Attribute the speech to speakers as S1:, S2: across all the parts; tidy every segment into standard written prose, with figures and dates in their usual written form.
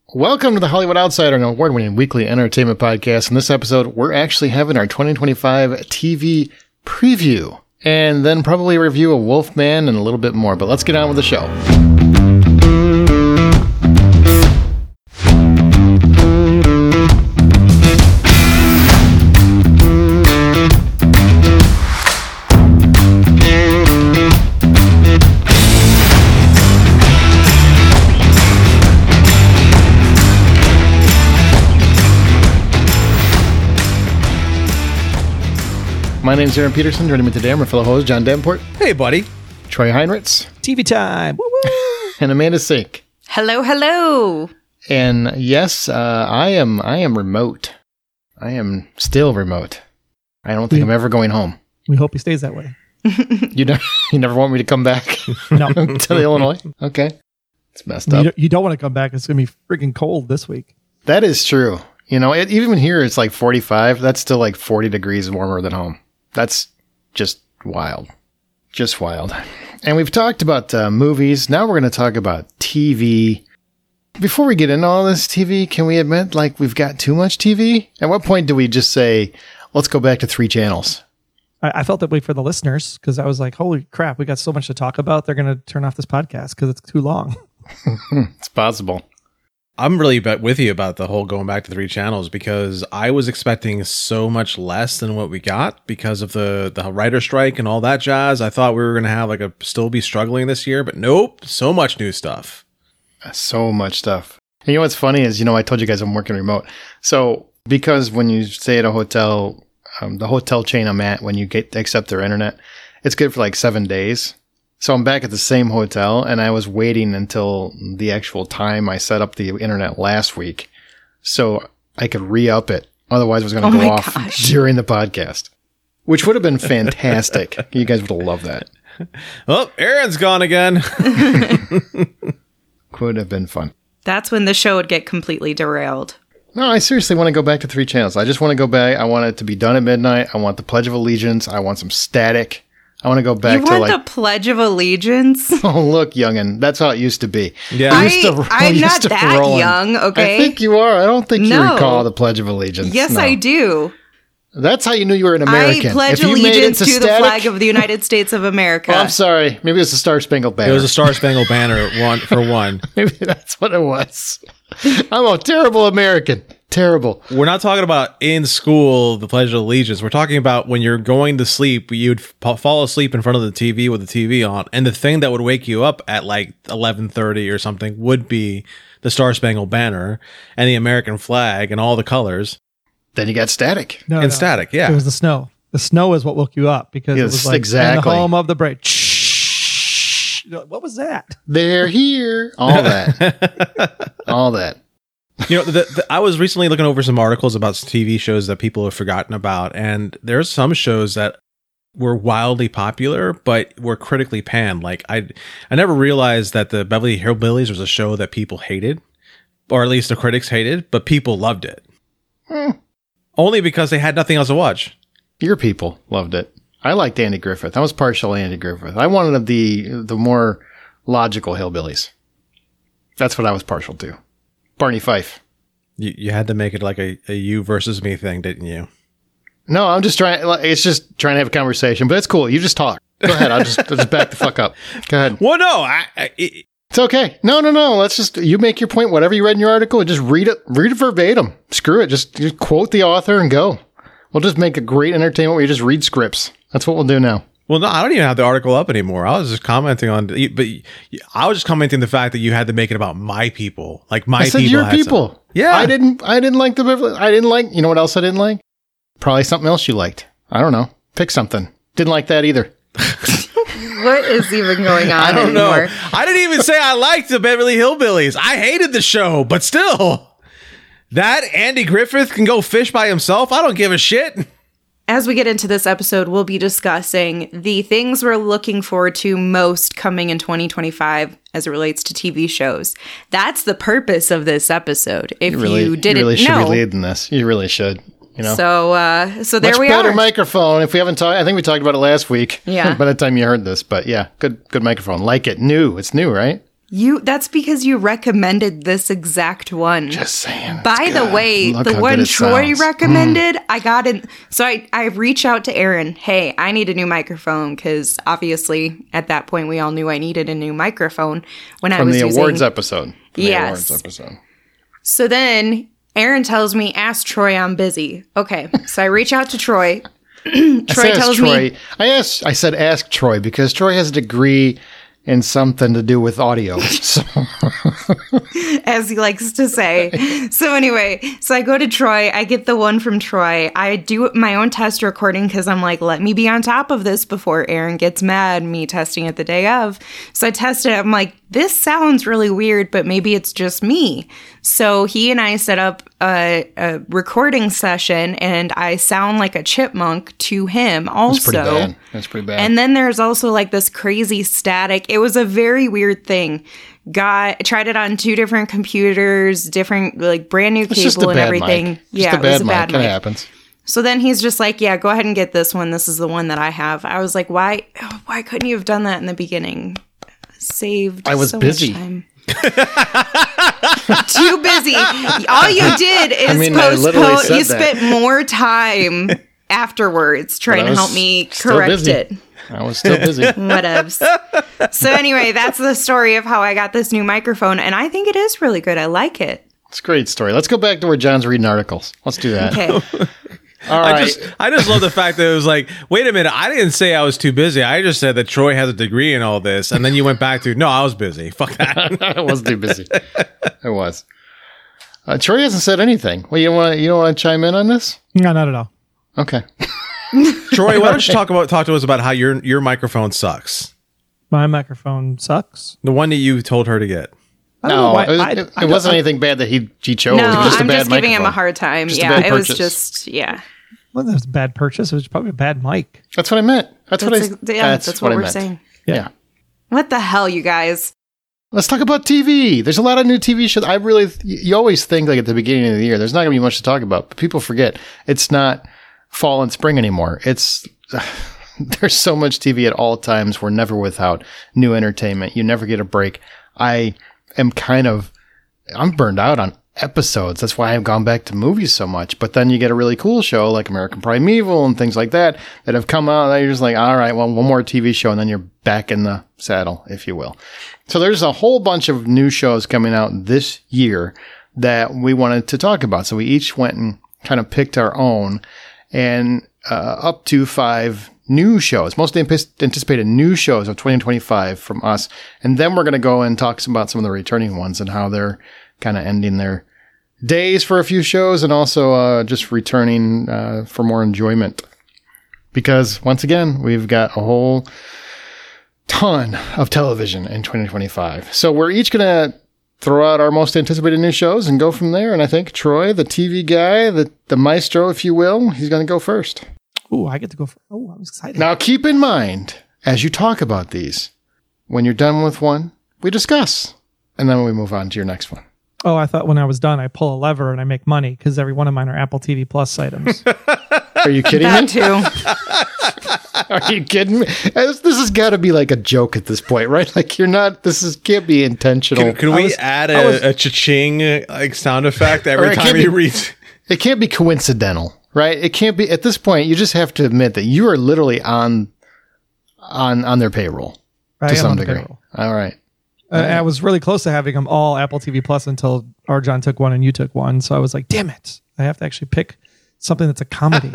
S1: Welcome to the Hollywood Outsider, an award-winning weekly entertainment podcast. In this episode, we're actually having our 2025 TV preview, and then probably a review of Wolfman and a little bit more. But let's get on with the show. My name's Aaron Peterson. Joining me today, I'm my fellow host, John Davenport.
S2: Hey, buddy.
S1: Troy Heinrichs.
S3: TV time. Woo-woo.
S1: And Amanda Sink.
S4: Hello, hello.
S1: And yes, I am remote. I am still remote. I don't think I'm ever going home.
S3: We hope he stays that way.
S1: You never want me to come back
S3: No.
S1: to Illinois? Okay. It's messed up.
S3: You don't want to come back. It's going to be freaking cold this week.
S1: That is true. You know, even here, it's like 45. That's still like 40 degrees warmer than home. That's just wild. Just wild. And we've talked about movies. Now we're going to talk about TV. Before we get into all this TV, can we admit, like, we've got too much TV? At what point do we just say, let's go back to 3 channels?
S3: I felt that way for the listeners because I was like, holy crap, we got so much to talk about. They're going to turn off this podcast because it's too long.
S1: It's possible.
S2: I'm really with you about the whole going back to 3 channels because I was expecting so much less than what we got because of the writer strike and all that jazz. I thought we were going to have still be struggling this year, but nope, so much new stuff.
S1: So much stuff. And you know what's funny is, I told you guys I'm working remote. So because when you stay at a hotel, the hotel chain I'm at, when you accept their internet, it's good for like 7 days. So I'm back at the same hotel, and I was waiting until the actual time I set up the internet last week so I could re-up it. Otherwise, it was going to go off during the podcast, which would have been fantastic. You guys would have loved that.
S2: Oh, Aaron's gone again.
S1: Would have been fun.
S4: That's when the show would get completely derailed.
S1: No, I seriously want to go back to 3 channels. I just want to go back. I want it to be done at midnight. I want the Pledge of Allegiance. I want some static. I want to go back
S4: to the Pledge of Allegiance?
S1: Oh, look, youngin'. That's how it used to be.
S2: Yeah.
S4: I'm not that young, okay?
S1: I think you are. I don't think you recall the Pledge of Allegiance.
S4: Yes, no. I do.
S1: That's how you knew you were an American.
S4: I pledge allegiance to the flag of the United States of America.
S1: Oh, I'm sorry. Maybe it was the Star Spangled Banner.
S2: It was a Star Spangled Banner for one.
S1: Maybe that's what it was. I'm a terrible American. Terrible.
S2: We're not talking about in school, the Pledge of Allegiance. We're talking about when you're going to sleep, you'd fall asleep in front of the TV with the TV on. And the thing that would wake you up at like 11:30 or something would be the Star Spangled Banner and the American flag and all the colors.
S1: Then you got static.
S2: Static, yeah.
S3: It was the snow. The snow is what woke you up because it was like
S1: exactly.
S3: in the home of the brave. What was that?
S1: They're here. All that. All that.
S2: I was recently looking over some articles about TV shows that people have forgotten about, and there's some shows that were wildly popular, but were critically panned. Like I never realized that the Beverly Hillbillies was a show that people hated, or at least the critics hated, but people loved it. Only because they had nothing else to watch.
S1: Your people loved it. I liked Andy Griffith. I was partial to Andy Griffith. I wanted the more logical hillbillies. That's what I was partial to. Barney Fife.
S2: You had to make it like a you versus me thing, didn't you?
S1: No, I'm just trying. It's just trying to have a conversation, but it's cool. You just talk. Go ahead. I'll just back the fuck up. Go ahead.
S2: Well, no,
S1: it's okay. No. Let's just you make your point. Whatever you read in your article, just read it verbatim. Screw it. Just quote the author and go. We'll just make a great entertainment where you just read scripts. That's what we'll do now.
S2: Well, no, I don't even have the article up anymore. I was just commenting on, but I was just commenting the fact that you had to make it about my people, like my people. I said
S1: your people.
S2: Yeah,
S1: I didn't like the Beverly. I didn't like. You know what else I didn't like? Probably something else you liked. I don't know. Pick something. Didn't like that either.
S4: What is even going on?
S2: I don't
S4: anymore?
S2: know. I didn't even say I liked the Beverly Hillbillies. I hated the show, but still, that Andy Griffith can go fish by himself. I don't give a shit.
S4: As we get into this episode, we'll be discussing the things we're looking forward to most coming in 2025 as it relates to TV shows. That's the purpose of this episode. If you didn't know.
S1: You really should be leading this. You really should. So
S4: there we are.
S1: Much better microphone. If we haven't talked, I think we talked about it last week.
S4: Yeah.
S1: By the time you heard this, but yeah, good microphone. Like it. New. It's new, right?
S4: That's because you recommended this exact one.
S1: Just saying.
S4: By the way,
S1: Look
S4: the
S1: how
S4: one
S1: good it
S4: Troy
S1: sounds.
S4: recommended, I got in. So I reach out to Aaron. Hey, I need a new microphone because obviously at that point we all knew I needed a new microphone when I
S1: From
S4: was
S1: the
S4: using
S1: awards episode. From the
S4: Yes.
S1: awards episode.
S4: So then Aaron tells me, ask Troy, I'm busy. Okay. So I reach out to Troy. Troy tells me.
S1: I said ask Troy because Troy has a degree in something to do with audio. So
S4: as he likes to say. So anyway, so I go to Troy. I get the one from Troy. I do my own test recording because I'm like, let me be on top of this before Aaron gets mad, me testing it the day of. So I test it. I'm like, this sounds really weird, but maybe it's just me. So he and I set up a recording session, and I sound like a chipmunk to him also.
S1: That's pretty bad.
S4: And then there's also like this crazy static. It was a very weird thing. Tried it on 2 different computers, different like brand new cable and everything.
S1: Mic.
S4: Yeah,
S1: it was a bad mic. It happens.
S4: So then he's just like, yeah, go ahead and get this one. This is the one that I have. I was like, why couldn't you have done that in the beginning? Saved.
S1: I was
S4: so
S1: busy.
S4: Much time. Too busy. All you did is postpone. You spent more time afterwards trying to help me correct it.
S1: I was still busy.
S4: Whatevs. So anyway, that's the story of how I got this new microphone, and I think it is really good. I like it.
S1: It's a great story. Let's go back to where John's reading articles. Let's do that.
S4: Okay.
S1: All right.
S2: I just love the fact that it was like, wait a minute, I didn't say I was too busy. I just said that Troy has a degree in all this, and then you went back to, no, I was busy. Fuck that.
S1: I was too busy. I was. Troy hasn't said anything. Well, you don't want to chime in on this?
S3: No, not at all.
S1: Okay.
S2: Troy, why don't you talk to us about how your microphone sucks?
S3: My microphone sucks.
S2: The one that you told her to get.
S1: No, it wasn't anything bad that he chose.
S4: No,
S1: it was just
S4: I'm
S1: a bad
S4: just giving him a
S1: microphone.
S4: hard time.
S1: Just a
S4: Yeah,
S1: bad
S4: it was
S1: purchase.
S4: just, yeah.
S3: Well, that was a bad purchase. It was probably a bad mic.
S1: That's what I meant. That's what
S4: what
S1: I
S4: we're
S1: meant.
S4: saying.
S1: Yeah.
S4: What the hell, you guys?
S1: Let's talk about TV. There's a lot of new TV shows. You always think like at the beginning of the year, there's not going to be much to talk about, but people forget it's not fall and spring anymore. There's so much TV at all times. We're never without new entertainment. You never get a break. I'm burned out on episodes. That's why I've gone back to movies so much. But then you get a really cool show like American Primeval and things like that have come out. And you're just like, all right, well, one more TV show, and then you're back in the saddle, if you will. So there's a whole bunch of new shows coming out this year that we wanted to talk about. So we each went and kind of picked our own, and up to 5 new shows, most anticipated new shows of 2025 from us. And then we're going to go and talk about some of the returning ones and how they're kind of ending their days for a few shows, and also just returning for more enjoyment. Because once again, we've got a whole ton of television in 2025. So we're each going to throw out our most anticipated new shows and go from there. And I think Troy, the TV guy, the maestro, if you will, he's going to go first.
S3: Ooh, I get to go first. Oh, I'm excited.
S1: Now, keep in mind, as you talk about these, when you're done with one, we discuss. And then we move on to your next one.
S3: Oh, I thought when I was done, I pull a lever and I make money because every one of mine are Apple TV Plus items.
S1: Are you kidding
S4: That
S1: me?
S4: too.
S1: Are you kidding me? This has got to be like a joke at this point, right? Like can't be intentional.
S2: Can we add a cha-ching like sound effect every time he reads?
S1: It can't be coincidental, right? It can't be. At this point, you just have to admit that you are literally on their payroll to some degree. Payroll. All right.
S3: I was really close to having them all Apple TV Plus until Arjan took one and you took one. So I was like, damn it. I have to actually pick something that's a comedy.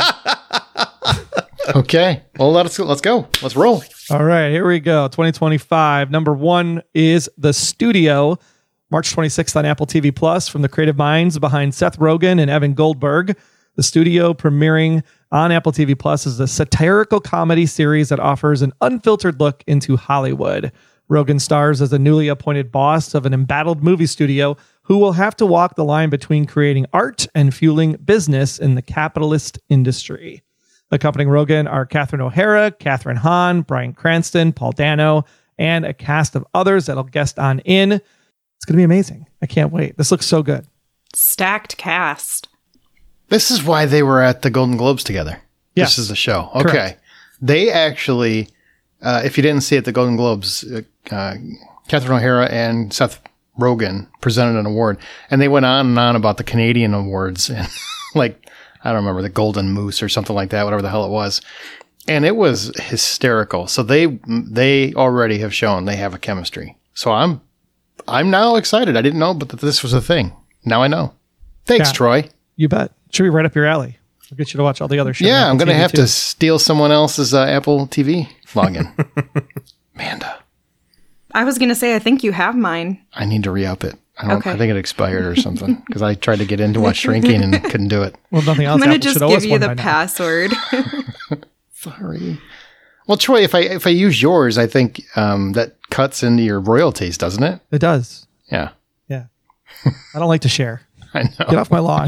S1: Okay. Well, let's go. Let's roll.
S3: All right, here we go. 2025. Number 1 is The Studio, March 26th on Apple TV Plus, from the creative minds behind Seth Rogen and Evan Goldberg. The Studio, premiering on Apple TV Plus, is a satirical comedy series that offers an unfiltered look into Hollywood. Rogen stars as a newly appointed boss of an embattled movie studio who will have to walk the line between creating art and fueling business in the capitalist industry. Accompanying Rogen are Catherine O'Hara, Catherine Hahn, Bryan Cranston, Paul Dano, and a cast of others that'll guest on in. It's going to be amazing. I can't wait. This looks so good.
S4: Stacked cast.
S1: This is why they were at the Golden Globes together.
S3: Yes.
S1: This is the show. Okay.
S3: Correct.
S1: They actually, if you didn't see it, the Golden Globes, Catherine O'Hara and Seth Rogen presented an award, and they went on and on about the Canadian awards and like, I don't remember, the Golden Moose or something like that, whatever the hell it was. And it was hysterical. So they already have shown they have a chemistry. So I'm now excited. I didn't know, but that this was a thing. Now I know. Thanks,
S3: Yeah.
S1: Troy.
S3: You bet. Should be right up your alley. I'll get you to watch all the other shows.
S1: Yeah, I'm going to
S3: TV
S1: have
S3: too.
S1: to steal someone else's Apple TV login. Amanda,
S4: I was going to say, I think you have mine.
S1: I need to re-up it.
S4: Okay.
S1: I think it expired or something because I tried to get in to watch Shrinking and couldn't do it.
S3: Well, nothing else.
S4: I'm going to
S3: Apple
S4: just
S3: should owe
S4: give
S3: us
S4: you
S3: one
S4: the
S3: by now.
S4: password.
S1: Sorry. Well, Troy, if I use yours, I think that cuts into your royalties, doesn't it?
S3: It does.
S1: Yeah,
S3: Yeah. I don't like to share.
S1: I
S3: Get
S1: know.
S3: off my lawn.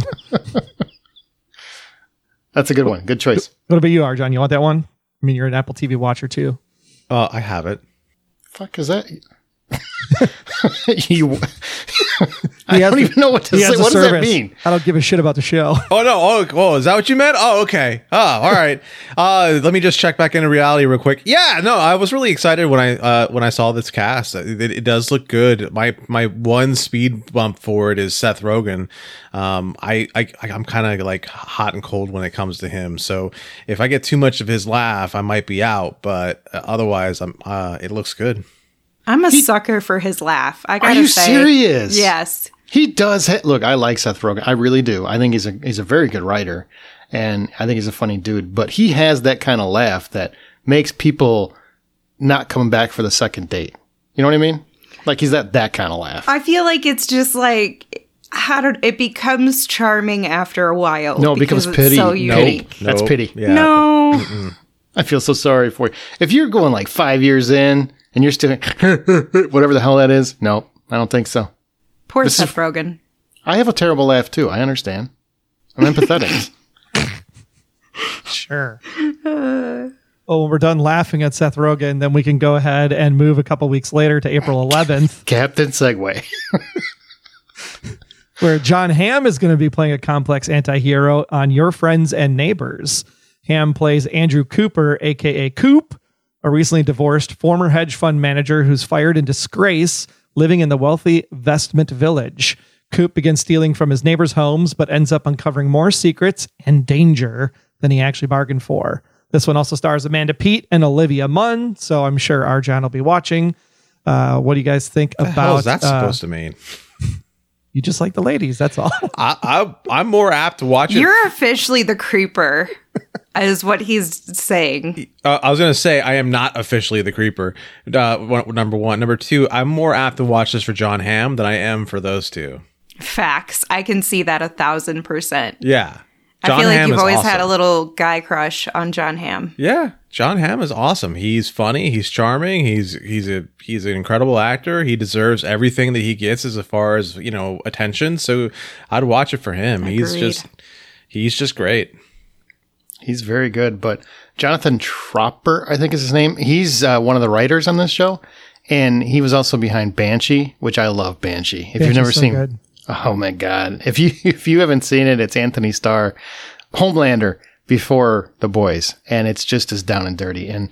S1: That's a good one. Good choice.
S3: What about you, Arjan? You want that one? I mean, you're an Apple TV watcher too.
S2: I have it.
S1: Fuck is that? You. I don't even know what to
S3: He
S1: say.
S3: has a
S1: What does that
S3: service.
S1: mean?
S3: I don't give a shit about the show.
S2: Oh no! Oh, is that what you meant? Oh, okay. Oh, all right. Let me just check back into reality real quick. Yeah, no, I was really excited when I saw this cast. It does look good. My one speed bump for it is Seth Rogen. I'm kind of like hot and cold when it comes to him. So if I get too much of his laugh, I might be out. But otherwise, it looks good.
S4: I'm a sucker for his laugh. I gotta
S1: Are you
S4: say.
S1: serious?
S4: Yes.
S1: He does. Look, I like Seth Rogen. I really do. I think he's a very good writer, and I think he's a funny dude. But he has that kind of laugh that makes people not come back for the second date. You know what I mean? Like he's that kind of laugh.
S4: I feel like it's just like it becomes charming after a while.
S1: No, it becomes
S4: because
S1: pity.
S4: It's so
S1: Nope.
S4: unique.
S1: That's
S2: Nope.
S1: pity.
S2: Yeah.
S4: No.
S1: I feel so sorry for you. If you're going like 5 years in and you're still whatever the hell that is, no, I don't think so.
S4: Poor
S1: This
S4: Seth
S1: is-
S4: Rogen.
S1: I have a terrible laugh too. I understand. I'm empathetic.
S3: Sure. Well, when we're done laughing at Seth Rogen, then we can go ahead and move a couple weeks later to April 11th,
S1: Captain Segway.
S3: where John Hamm is going to be playing a complex anti-hero on Your Friends and Neighbors. Hamm plays Andrew Cooper, aka Coop, a recently divorced former hedge fund manager who's fired in disgrace, living in the wealthy Vestment Village. Coop begins stealing from his neighbors' homes, but ends up uncovering more secrets and danger than he actually bargained for. This one also stars Amanda Peet and Olivia Munn, so I'm sure Arjan will be watching. What do you guys think
S2: What the hell
S3: about
S2: is that supposed to mean?
S3: You just like the ladies, that's all.
S2: I'm more apt to watch it.
S4: You're officially the creeper, is what he's saying.
S2: I was going to say I am not officially the creeper. Number one. Number two, I'm more apt to watch this for John Hamm than I am for those two.
S4: Facts. I can see that 1,000%.
S2: Yeah.
S4: I
S2: John
S4: feel like
S2: Hamm
S4: you've
S2: is
S4: always
S2: awesome.
S4: had a little guy crush on John Hamm.
S2: Yeah, John Hamm is awesome. He's funny. He's charming. He's an incredible actor. He deserves everything that he gets as far as attention. So I'd watch it for him.
S4: Agreed.
S2: He's just great.
S1: He's very good. But Jonathan Tropper, I think is his name. He's one of the writers on this show. And he was also behind Banshee, which I love Banshee. If you've never
S3: so
S1: seen
S3: good.
S1: Oh my God. If you haven't seen it, it's Anthony Starr, Homelander before The Boys. And it's just as down and dirty. And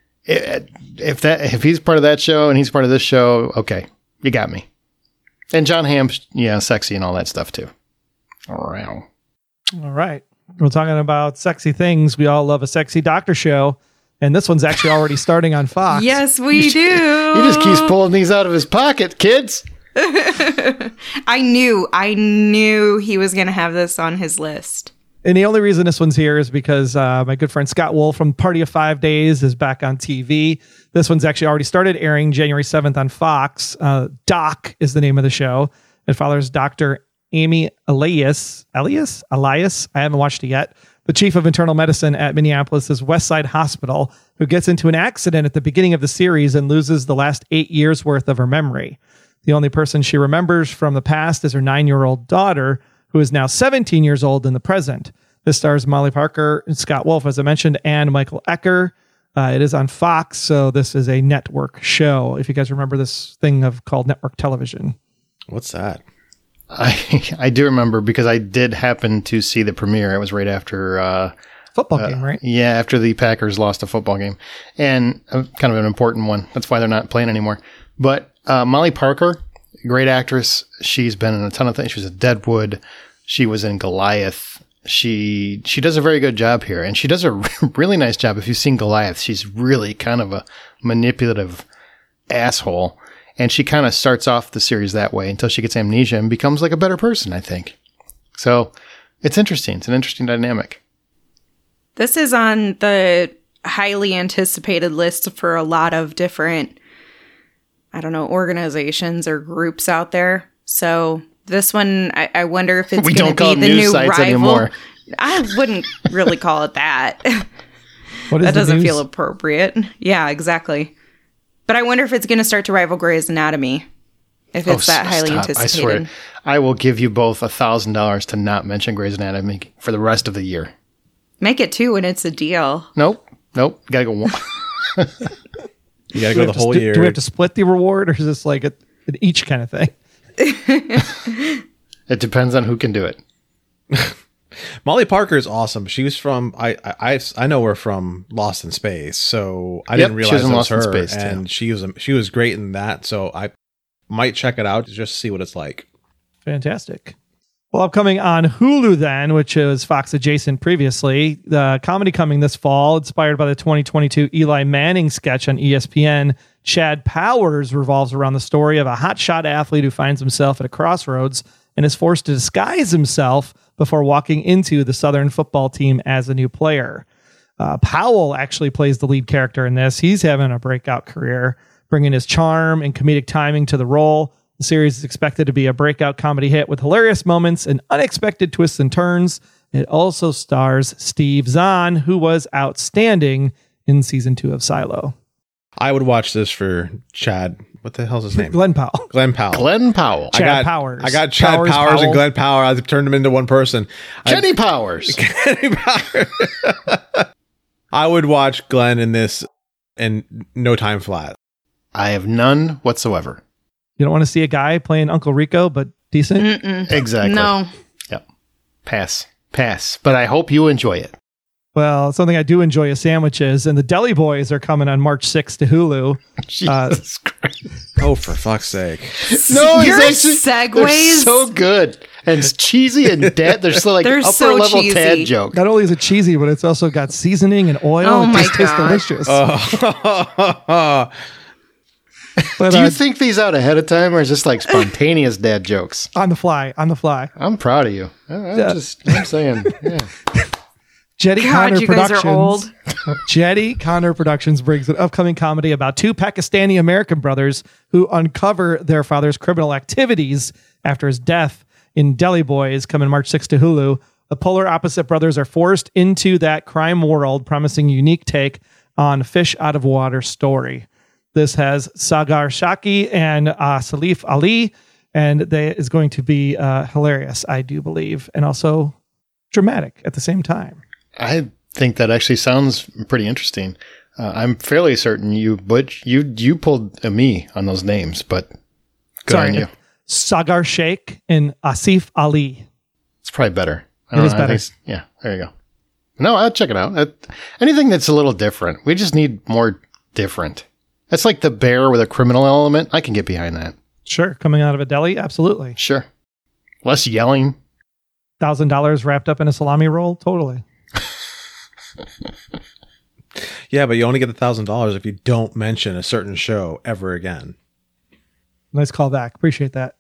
S1: if he's part of that show and he's part of this show, okay, you got me. And John Hamm's, sexy and all that stuff too. Wow.
S3: All right. We're talking about sexy things. We all love a sexy doctor show. And this one's actually already starting on Fox.
S4: Yes, we do.
S1: He just keeps pulling these out of his pocket, kids.
S4: I knew he was going to have this on his list.
S3: And the only reason this one's here is because my good friend Scott Wolf from Party of 5 Days is back on TV. This one's actually already started airing January 7th on Fox. Doc is the name of the show. It follows Dr. Amy Elias. I haven't watched it yet. The chief of internal medicine at Minneapolis' Westside Hospital, who gets into an accident at the beginning of the series and loses the last 8 years worth of her memory. The only person she remembers from the past is her 9-year-old daughter, who is now 17 years old in the present. This stars Molly Parker and Scott Wolf, as I mentioned, and Michael Ecker. It is on Fox, so this is a network show. If you guys remember this thing called network television.
S2: What's that?
S1: I do remember because I did happen to see the premiere. It was right after
S3: Football game, right?
S1: Yeah, after the Packers lost a football game, and kind of an important one. That's why they're not playing anymore. But Molly Parker, great actress. She's been in a ton of things. She was in Deadwood. She was in Goliath. She does a very good job here, and she does a really nice job. If you've seen Goliath, she's really kind of a manipulative asshole, and she kind of starts off the series that way until she gets amnesia and becomes like a better person, I think. So it's interesting. It's an interesting dynamic.
S4: This is on the highly anticipated list for a lot of different, I don't know, organizations or groups out there. So this one, I wonder if it's going to be the new rival. Anymore. I wouldn't really call it that. That doesn't feel appropriate. Yeah, exactly. But I wonder if it's going to start to rival Grey's Anatomy. If it's that highly anticipated. I swear,
S1: I will give you both $1,000 to not mention Grey's Anatomy for the rest of the year.
S4: Make it 2 when it's a deal.
S1: Nope. Gotta go 1.
S2: You gotta go the whole year.
S3: Do we have to split the reward, or is this like an each kind of thing?
S1: It depends on who can do it.
S2: Molly Parker is awesome. She was from I know her from Lost in Space, so I didn't realize it was her. Space, and she was great in that. So I might check it out to just see what it's like.
S3: Fantastic. Well, upcoming on Hulu then, which is Fox adjacent previously, the comedy coming this fall, inspired by the 2022 Eli Manning sketch on ESPN, Chad Powers revolves around the story of a hotshot athlete who finds himself at a crossroads and is forced to disguise himself before walking into the Southern football team as a new player. Powell actually plays the lead character in this. He's having a breakout career, bringing his charm and comedic timing to the role. The series is expected to be a breakout comedy hit with hilarious moments and unexpected twists and turns. It also stars Steve Zahn, who was outstanding in season 2 of Silo.
S2: I would watch this for Chad. What the hell's his name?
S3: Glenn Powell.
S1: Glenn Powell.
S3: Chad Powers.
S2: I got Chad Powers and Glenn Powell. I turned them into one person.
S1: Kenny Powers.
S2: Kenny Powers. I would watch Glenn in this in no time flat.
S1: I have none whatsoever.
S3: You don't want to see a guy playing Uncle Rico, but decent?
S4: Mm-mm.
S1: Exactly.
S4: No.
S1: Yep. Pass. But I hope you enjoy it.
S3: Well, something I do enjoy is sandwiches, and the Deli Boys are coming on March 6th to Hulu.
S1: Jesus Christ.
S2: Oh, for fuck's sake.
S1: No,
S4: your segues.
S1: They're so good. And it's cheesy and dead. They're still like upper
S4: so
S1: level
S4: cheesy.
S1: Tad joke.
S3: Not only is it cheesy, but it's also got seasoning and oil.
S4: Oh,
S3: it just
S4: my
S3: tastes delicious. But,
S1: do you think these out ahead of time, or is this like spontaneous dad jokes?
S3: On the fly.
S1: I'm proud of you. I'm saying, yeah.
S3: Jetty Connor
S4: you guys are old.
S3: Jetty Connor Productions brings an upcoming comedy about 2 Pakistani American brothers who uncover their father's criminal activities after his death in Deli Boys, coming March 6th to Hulu. The polar opposite brothers are forced into that crime world, promising a unique take on fish out of water story. This has Sagar Shaki and Salif Ali, and they is going to be hilarious, I do believe, and also dramatic at the same time.
S1: I think that actually sounds pretty interesting. I'm fairly certain you pulled a me on those names, but good on you.
S3: Sagar Sheikh and Asif Ali.
S1: It's probably better.
S3: It is better.
S1: Yeah, there you go. No, I'll check it out. Anything that's a little different. We just need more different. That's like the bear with a criminal element. I can get behind that.
S3: Sure. Coming out of a deli. Absolutely.
S1: Sure. Less yelling.
S3: $1,000 wrapped up in a salami roll. Totally.
S2: Yeah, but you only get $1,000 if you don't mention a certain show ever again.
S3: Nice call back. Appreciate that.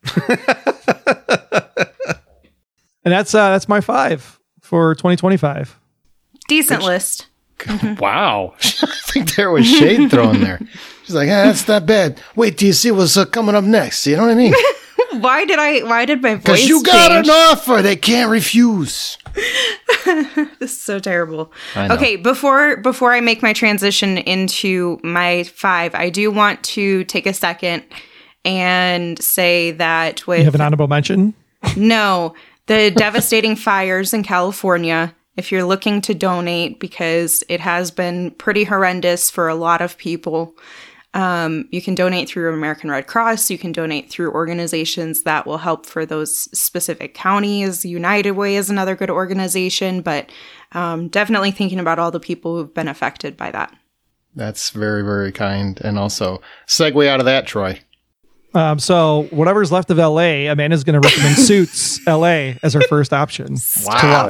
S3: And that's my 5 for 2025.
S4: Decent list.
S1: Wow. I think there was shade thrown there. She's like, that's not bad. Wait till you see what's coming up next. You know what I mean?
S4: Why did my voice
S1: Because you got an offer they can't refuse.
S4: This is so terrible. Okay, before I make my transition into my 5, I do want to take a second and say that with...
S3: You have an honorable mention?
S4: No. The devastating fires in California... If you're looking to donate, because it has been pretty horrendous for a lot of people, you can donate through American Red Cross. You can donate through organizations that will help for those specific counties. United Way is another good organization, but definitely thinking about all the people who've been affected by that.
S1: That's very, very kind. And also, segue out of that, Troy.
S3: So whatever's left of LA, Amanda's going to recommend Suits LA as her first option.
S1: Wow.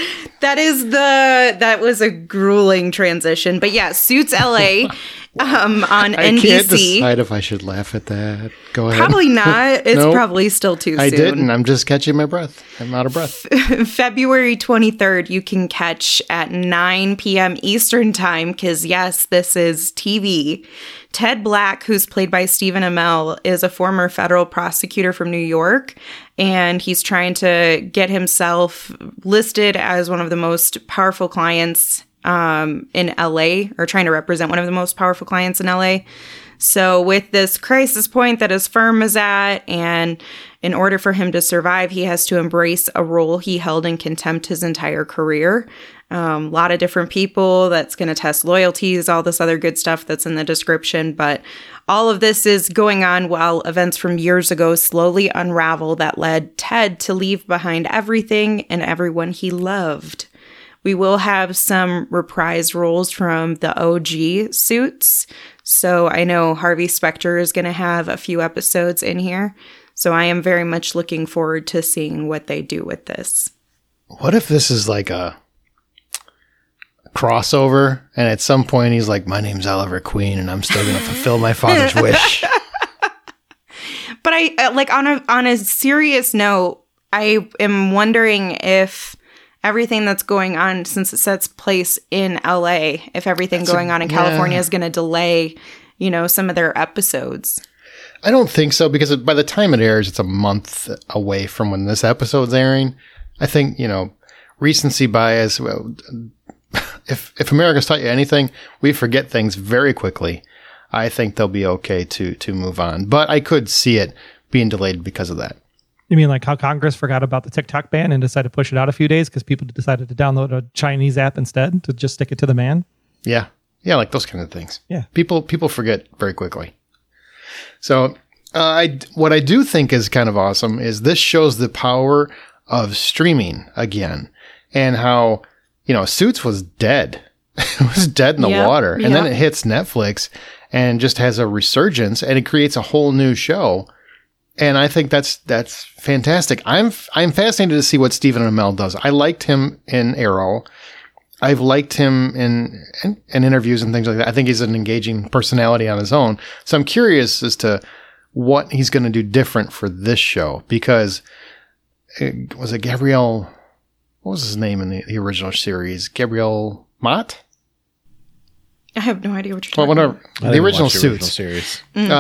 S4: That was a grueling transition. But yeah, Suits LA on NBC.
S1: I can't decide if I should laugh at that. Go ahead.
S4: Probably not. It's
S1: Nope.
S4: probably still too soon.
S1: I didn't. I'm just catching my breath. I'm out of breath.
S4: February 23rd, you can catch at 9 p.m. Eastern time, because yes, this is TV. Ted Black, who's played by Stephen Amell, is a former federal prosecutor from New York, and he's trying to get himself listed as one of the most powerful clients in LA, or trying to represent one of the most powerful clients in LA. So with this crisis point that his firm is at, and in order for him to survive, he has to embrace a role he held in contempt his entire career. A lot of different people that's going to test loyalties, all this other good stuff that's in the description. But all of this is going on while events from years ago slowly unravel that led Ted to leave behind everything and everyone he loved. We will have some reprised roles from the OG Suits. So I know Harvey Specter is going to have a few episodes in here. So I am very much looking forward to seeing what they do with this.
S1: What if this is like a crossover, and at some point he's like, my name's Oliver Queen, and I'm still going to fulfill my father's wish.
S4: But I like on a serious note, I am wondering if everything that's going on, since it sets place in LA, if everything going on in California is going to delay, some of their episodes.
S1: I don't think so, because by the time it airs, it's a month away from when this episode's airing. I think, recency bias. Well, if America's taught you anything, we forget things very quickly. I think they'll be okay to move on, but I could see it being delayed because of that.
S3: You mean like how Congress forgot about the TikTok ban and decided to push it out a few days because people decided to download a Chinese app instead to just stick it to the man?
S1: Yeah, like those kind of things.
S3: Yeah,
S1: people forget very quickly. So, what I do think is kind of awesome is this shows the power of streaming again, and how Suits was dead. It was dead in the water, and then it hits Netflix and just has a resurgence, and it creates a whole new show. And I think that's fantastic. I'm fascinated to see what Stephen Amell does. I liked him in Arrow. I've liked him in interviews and things like that. I think he's an engaging personality on his own. So I'm curious as to what he's going to do different for this show, because was it Gabriel? What was his name in the original series? Gabriel Mott?
S4: I have no idea what you're talking about.
S1: The original Suits.
S2: Series.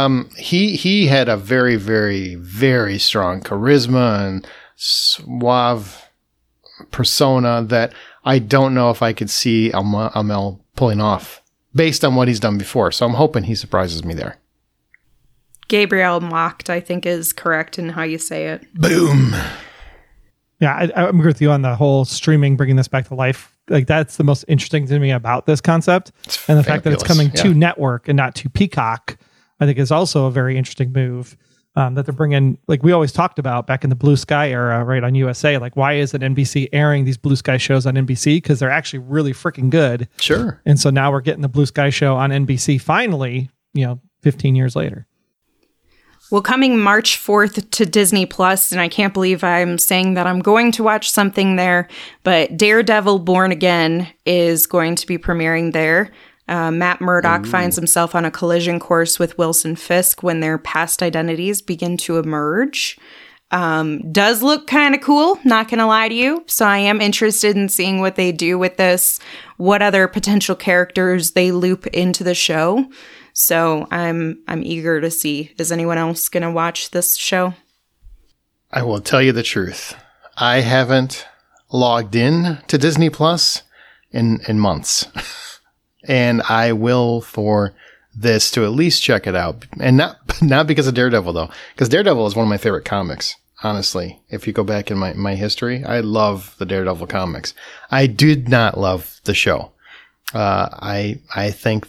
S1: He had a very, very, very strong charisma and suave persona that I don't know if I could see Amell pulling off based on what he's done before. So I'm hoping he surprises me there.
S4: Gabriel Mocked, I think, is correct in how you say it.
S1: Boom.
S3: Yeah, I agree with you on the whole streaming, bringing this back to life. Like, that's the most interesting to me about this concept. And the fact that it's coming to network and not to Peacock, I think is also a very interesting move. That they're bringing, like we always talked about back in the Blue Sky era, right, on USA. Like, why isn't NBC airing these Blue Sky shows on NBC? Because they're actually really freaking good.
S1: Sure.
S3: And so now we're getting the Blue Sky show on NBC finally, 15 years later.
S4: Well, coming March 4th to Disney Plus, and I can't believe I'm saying that I'm going to watch something there, but Daredevil Born Again is going to be premiering there. Matt Murdock finds himself on a collision course with Wilson Fisk when their past identities begin to emerge. Does look kind of cool, not going to lie to you. So I am interested in seeing what they do with this, what other potential characters they loop into the show. So I'm eager to see. Is anyone else going to watch this show?
S1: I will tell you the truth. I haven't logged in to Disney Plus in months. And I will for this to at least check it out. And not because of Daredevil, though. Because Daredevil is one of my favorite comics, honestly. If you go back in my history, I love the Daredevil comics. I did not love the show. I think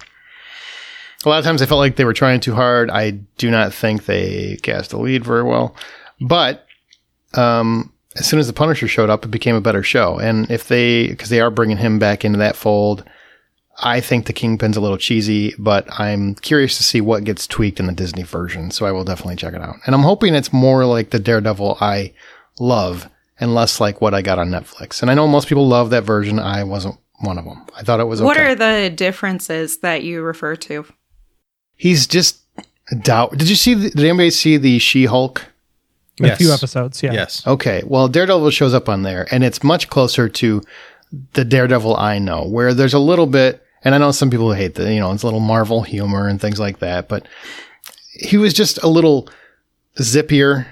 S1: a lot of times I felt like they were trying too hard. I do not think they cast a lead very well. But as soon as the Punisher showed up, it became a better show. And because they are bringing him back into that fold, I think the Kingpin's a little cheesy, but I'm curious to see what gets tweaked in the Disney version, so I will definitely check it out. And I'm hoping it's more like the Daredevil I love and less like what I got on Netflix. And I know most people love that version. I wasn't one of them. I thought it was okay.
S4: What are the differences that you refer to?
S1: He's just doubt. Did anybody see the She-Hulk?
S3: A few episodes, yeah.
S2: Yes.
S1: Okay, well, Daredevil shows up on there, and it's much closer to the Daredevil I know, where there's a little bit, and I know some people hate the, it's a little Marvel humor and things like that, but he was just a little zippier,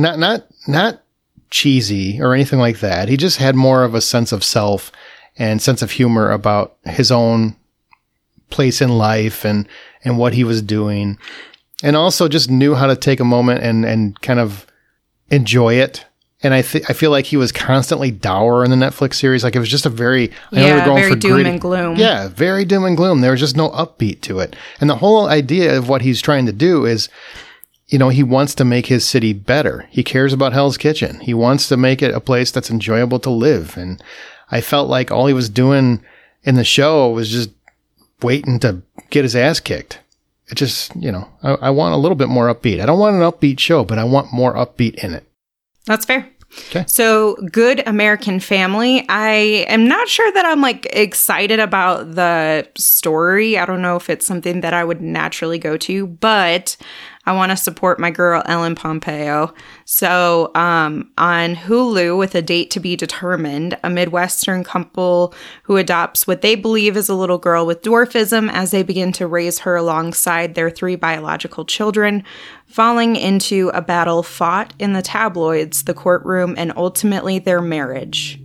S1: not cheesy or anything like that. He just had more of a sense of self and sense of humor about his own place in life and what he was doing, and also just knew how to take a moment and kind of enjoy it. And I feel like he was constantly dour in the Netflix series. Like it was just a very
S4: very doom and gloom.
S1: Yeah, very doom and gloom. There was just no upbeat to it. And the whole idea of what he's trying to do is, he wants to make his city better. He cares about Hell's Kitchen. He wants to make it a place that's enjoyable to live. And I felt like all he was doing in the show was just waiting to get his ass kicked. It just, I want a little bit more upbeat. I don't want an upbeat show, but I want more upbeat in it.
S4: That's fair.
S1: Okay.
S4: So, Good American Family. I am not sure that I'm excited about the story. I don't know if it's something that I would naturally go to, but I want to support my girl Ellen Pompeo. So, on Hulu, with a date to be determined, a Midwestern couple who adopts what they believe is a little girl with dwarfism as they begin to raise her alongside their 3 biological children, falling into a battle fought in the tabloids, the courtroom, and ultimately their marriage.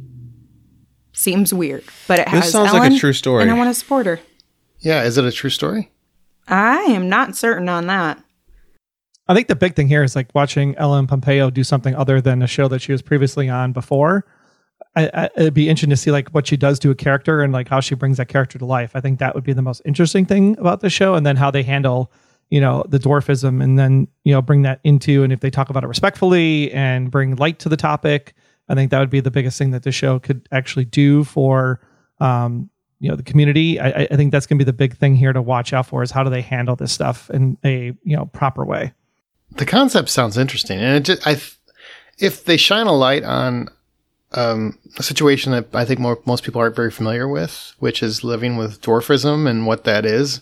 S4: Seems weird, but it has
S2: sounds
S4: Ellen,
S2: like a true story.
S4: and I want to support her.
S1: Yeah, is it a true story?
S4: I am not certain on that.
S3: I think the big thing here is watching Ellen Pompeo do something other than a show that she was previously on before. It'd be interesting to see what she does to a character and how she brings that character to life. I think that would be the most interesting thing about the show, and then how they handle the dwarfism, and then bring that into, and if they talk about it respectfully and bring light to the topic, I think that would be the biggest thing that the show could actually do for the community. I think that's going to be the big thing here to watch out for, is how do they handle this stuff in a proper way.
S1: The concept sounds interesting, and if they shine a light on a situation that I think most people aren't very familiar with, which is living with dwarfism and what that is,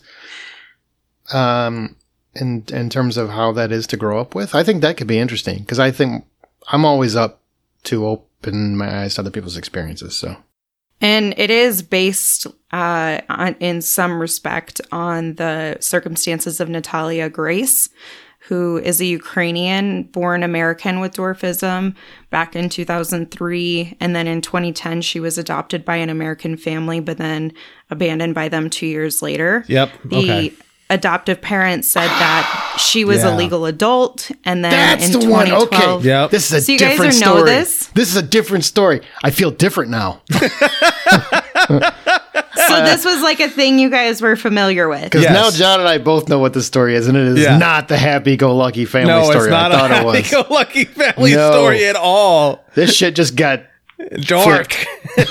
S1: in terms of how that is to grow up with, I think that could be interesting, because I think I'm always up to open my eyes to other people's experiences. So,
S4: and it is based in some respect on the circumstances of Natalia Grace, who is a Ukrainian-born American with dwarfism back in 2003. And then in 2010, she was adopted by an American family, but then abandoned by them 2 years later.
S2: Yep.
S4: The adoptive parents said that she was a legal adult. And then
S1: that's
S4: in
S1: the
S4: 2012,
S1: one. Okay.
S2: Yep.
S1: This is a
S4: so you
S1: different
S4: guys know
S1: story.
S4: this
S1: is a different story. I feel different now.
S4: So this was a thing you guys were familiar with.
S1: Because now John and I both know what the story is, and it is not the happy-go-lucky family story.
S2: It's not
S1: I thought
S2: a
S1: it was.
S2: happy-go-lucky family story at all.
S1: This shit just got
S2: dark.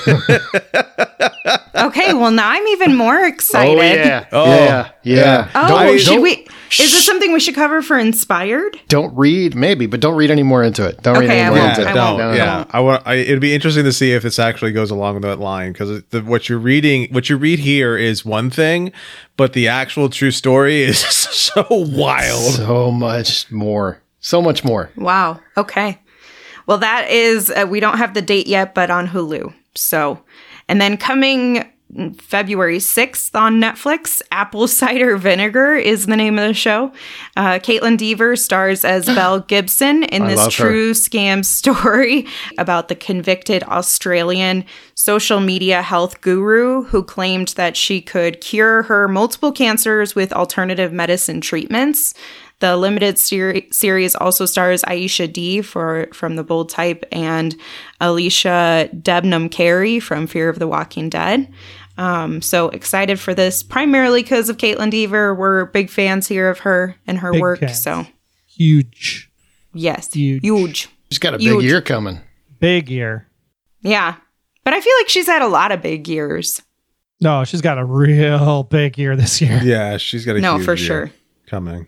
S4: Okay, well now I'm even more excited.
S1: Yeah.
S4: Oh, is this something we should cover for Inspired?
S1: Don't read, maybe, but don't read any more into it. Don't read any more into it.
S2: No. It'd be interesting to see if this actually goes along that line, because what you read here is one thing, but the actual true story is so wild.
S1: So much more. So much more.
S4: Wow. Okay. Well, that is, we don't have the date yet, but on Hulu. So, and then coming February 6th on Netflix, Apple Cider Vinegar is the name of the show. Caitlin Dever stars as Belle Gibson in this true scam story about the convicted Australian social media health guru who claimed that she could cure her multiple cancers with alternative medicine treatments. The limited series also stars Aisha Dee from The Bold Type and Alicia Debnam Carey from Fear of the Walking Dead. So excited for this, primarily because of Caitlin Dever. We're big fans here of her and her
S3: big
S4: work.
S3: Fans.
S4: So
S3: huge.
S4: Yes. Huge.
S1: She's got a big year coming.
S3: Big year.
S4: Yeah. But I feel like she's had a lot of big years.
S3: No, she's got a real big year this year.
S2: Yeah, she's got a huge
S4: for
S2: year
S4: sure.
S2: coming.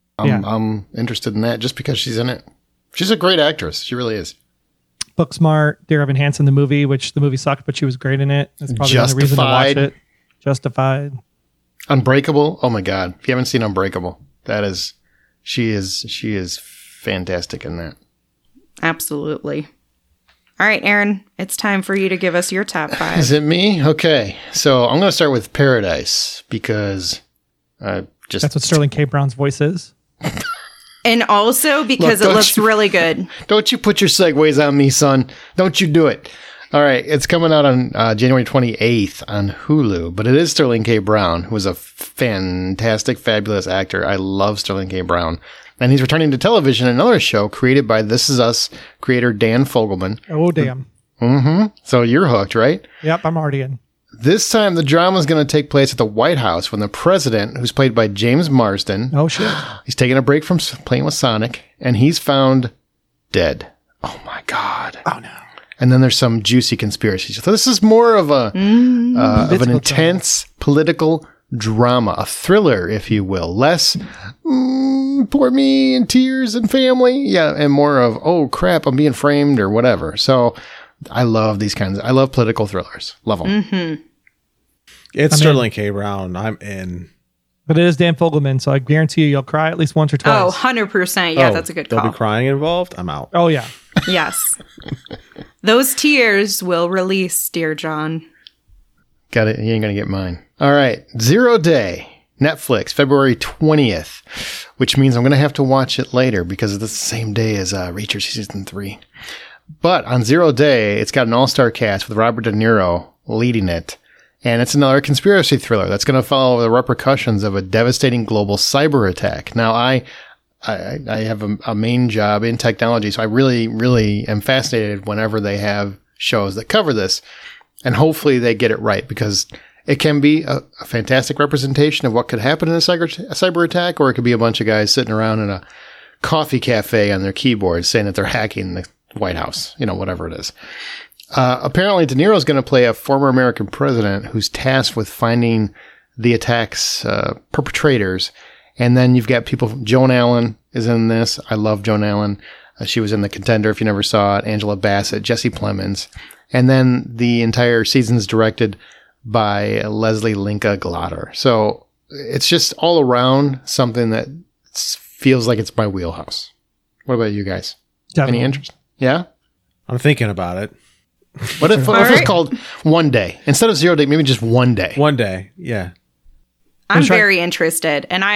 S1: I'm interested in that just because she's in it. She's a great actress. She really is.
S3: Booksmart, Dear Evan Hansen, the movie, which the movie sucked, but she was great in it. That's probably the only reason to watch
S1: Justified.
S3: it. Justified.
S1: Unbreakable. Oh my God. If you haven't seen Unbreakable, she is fantastic in that.
S4: Absolutely. All right, Aaron, it's time for you to give us your top 5.
S1: Is it me? Okay. So I'm going to start with Paradise because just
S3: That's what Sterling K. Brown's voice is.
S4: And also because
S1: Look,
S4: it looks really good.
S1: don't you put your segues on me, son. Don't you do it. All right. It's coming out on January 28th on Hulu, but it is Sterling K. Brown, who is a fantastic, fabulous actor. I love Sterling K. Brown. And he's returning to television in another show created by This Is Us creator Dan Fogelman.
S3: Oh, damn.
S1: So you're hooked, right?
S3: Yep, I'm already in.
S1: This time, the drama is going to take place at the White House when the president, who's played by James Marsden,
S3: Oh, shit.
S1: he's taking a break from playing with Sonic, and he's found dead. Oh, my God.
S3: Oh, no.
S1: And then there's some juicy conspiracies. So this is more of of an
S3: Political
S1: intense political drama, a thriller, if you will. Less, poor me and tears and family. Yeah, and more of, oh, crap, I'm being framed or whatever. So I love these kinds. I love political thrillers. Love them.
S2: It's Sterling K. Brown. I'm in.
S3: But it is Dan Fogelman, so I guarantee you, you'll cry at least once or
S4: Oh,
S3: twice.
S4: 100%. Yeah, that's a good
S2: There'll
S4: call.
S2: be crying involved. I'm out.
S3: Oh, yeah.
S4: Yes. Those tears will release, dear John.
S1: Got it. You ain't going to get mine. All right. Zero Day. Netflix, February 20th, which means I'm going to have to watch it later because it's the same day as Reacher Season 3. But on Zero Day, it's got an all-star cast with Robert De Niro leading it. And it's another conspiracy thriller that's going to follow the repercussions of a devastating global cyber attack. Now, I have a main job in technology, so I really, really am fascinated whenever they have shows that cover this. And hopefully they get it right because it can be a fantastic representation of what could happen in a cyber attack, or it could be a bunch of guys sitting around in a coffee cafe on their keyboards saying that they're hacking the White House, whatever it is. Apparently, De Niro is going to play a former American president who's tasked with finding the attack's perpetrators. And then you've got people, Joan Allen is in this. I love Joan Allen. She was in The Contender, if you never saw it. Angela Bassett, Jesse Plemons. And then the entire season's directed by Leslie Linka Glatter. So it's just all around something that feels like it's my wheelhouse. What about you guys?
S3: Definitely.
S1: Any interest? Yeah?
S2: I'm thinking about it.
S1: What if it's called One Day? Instead of Zero Day, maybe just One Day.
S2: One day. Yeah.
S4: I'm very interested, and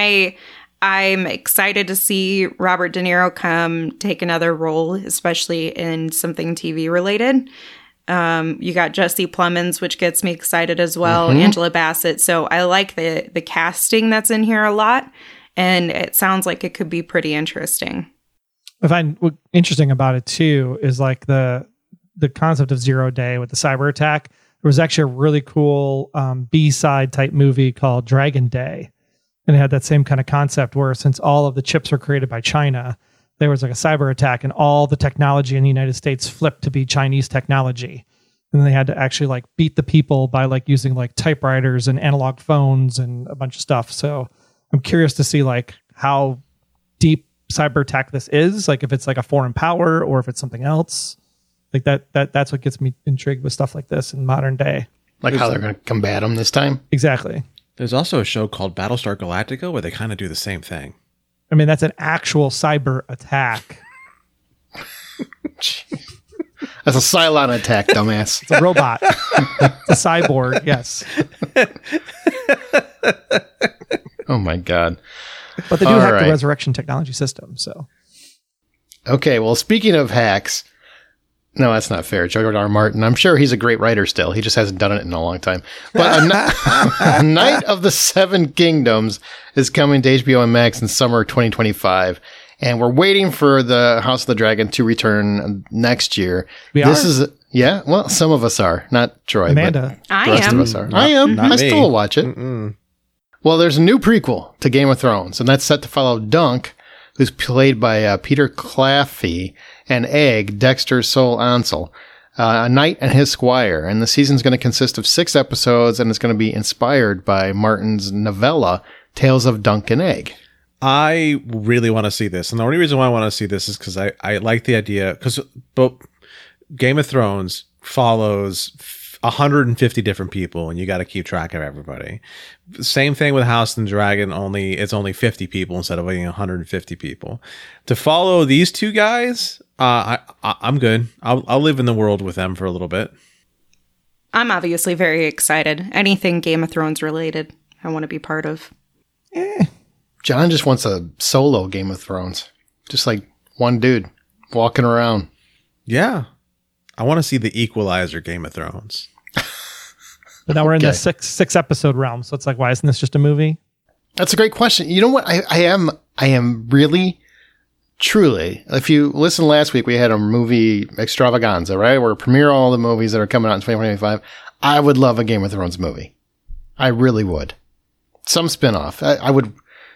S4: I'm excited to see Robert De Niro come take another role, especially in something TV related. You got Jesse Plemons, which gets me excited as well, Angela Bassett. So I like the casting that's in here a lot, and it sounds like it could be pretty interesting.
S3: I find what interesting about it too is like the concept of Zero Day with the cyber attack. There was actually a really cool B-side type movie called Dragon Day. And it had that same kind of concept where since all of the chips were created by China, there was like a cyber attack and all the technology in the United States flipped to be Chinese technology. And they had to actually like beat the people by like using like typewriters and analog phones and a bunch of stuff. So I'm curious to see like how deep cyber attack this is, like if it's like a foreign power or if it's something else. Like that's what gets me intrigued with stuff like this in modern day.
S1: Like how they're going to combat them this time.
S3: Exactly.
S2: There's also a show called Battlestar Galactica where they kind of do the same thing.
S3: I mean, that's an actual cyber attack.
S1: That's a Cylon attack, dumbass.
S3: It's a robot. It's a cyborg, yes.
S1: Oh my God.
S3: But they do
S1: All
S3: hack
S1: right.
S3: the resurrection technology system, so.
S1: Okay, well, speaking of hacks, no, that's not fair. George R. Martin, I'm sure he's a great writer still. He just hasn't done it in a long time. But A Night of the Seven Kingdoms is coming to HBO Max in summer 2025. And we're waiting for the House of the Dragon to return next year. This is, yeah, well, some of us are. Not Troy,
S3: Amanda.
S1: but the rest of us are. I am.
S2: not
S1: I
S2: me.
S1: still will watch it. Well, there's a new prequel to Game of Thrones, and that's set to follow Dunk, who's played by Peter Claffey, and Egg, Dexter Sol Ansel. A Knight and His Squire. And the season's going to consist of 6 episodes, and it's going to be inspired by Martin's novella, Tales of Dunk and Egg.
S2: I really want to see this. And the only reason why I want to see this is because I like the idea, because Game of Thrones follows 150 different people, and you got to keep track of everybody. Same thing with House and Dragon, it's only 50 people instead of 150 people. To follow these two guys, I'm good. I'll live in the world with them for a little bit.
S4: I'm obviously very excited. Anything Game of Thrones related, I want to be part of.
S1: John just wants a solo Game of Thrones. Just like one dude walking around.
S2: Yeah. I want to see the Equalizer Game of Thrones.
S3: But now we're in the six episode realm, so it's like, why isn't this just a movie?
S1: That's a great question. You know what? I am really, truly. If you listen last week, we had a movie extravaganza, right? Where we premiere all the movies that are coming out in 2025. I would love a Game of Thrones movie. I really would. Some spinoff. I would.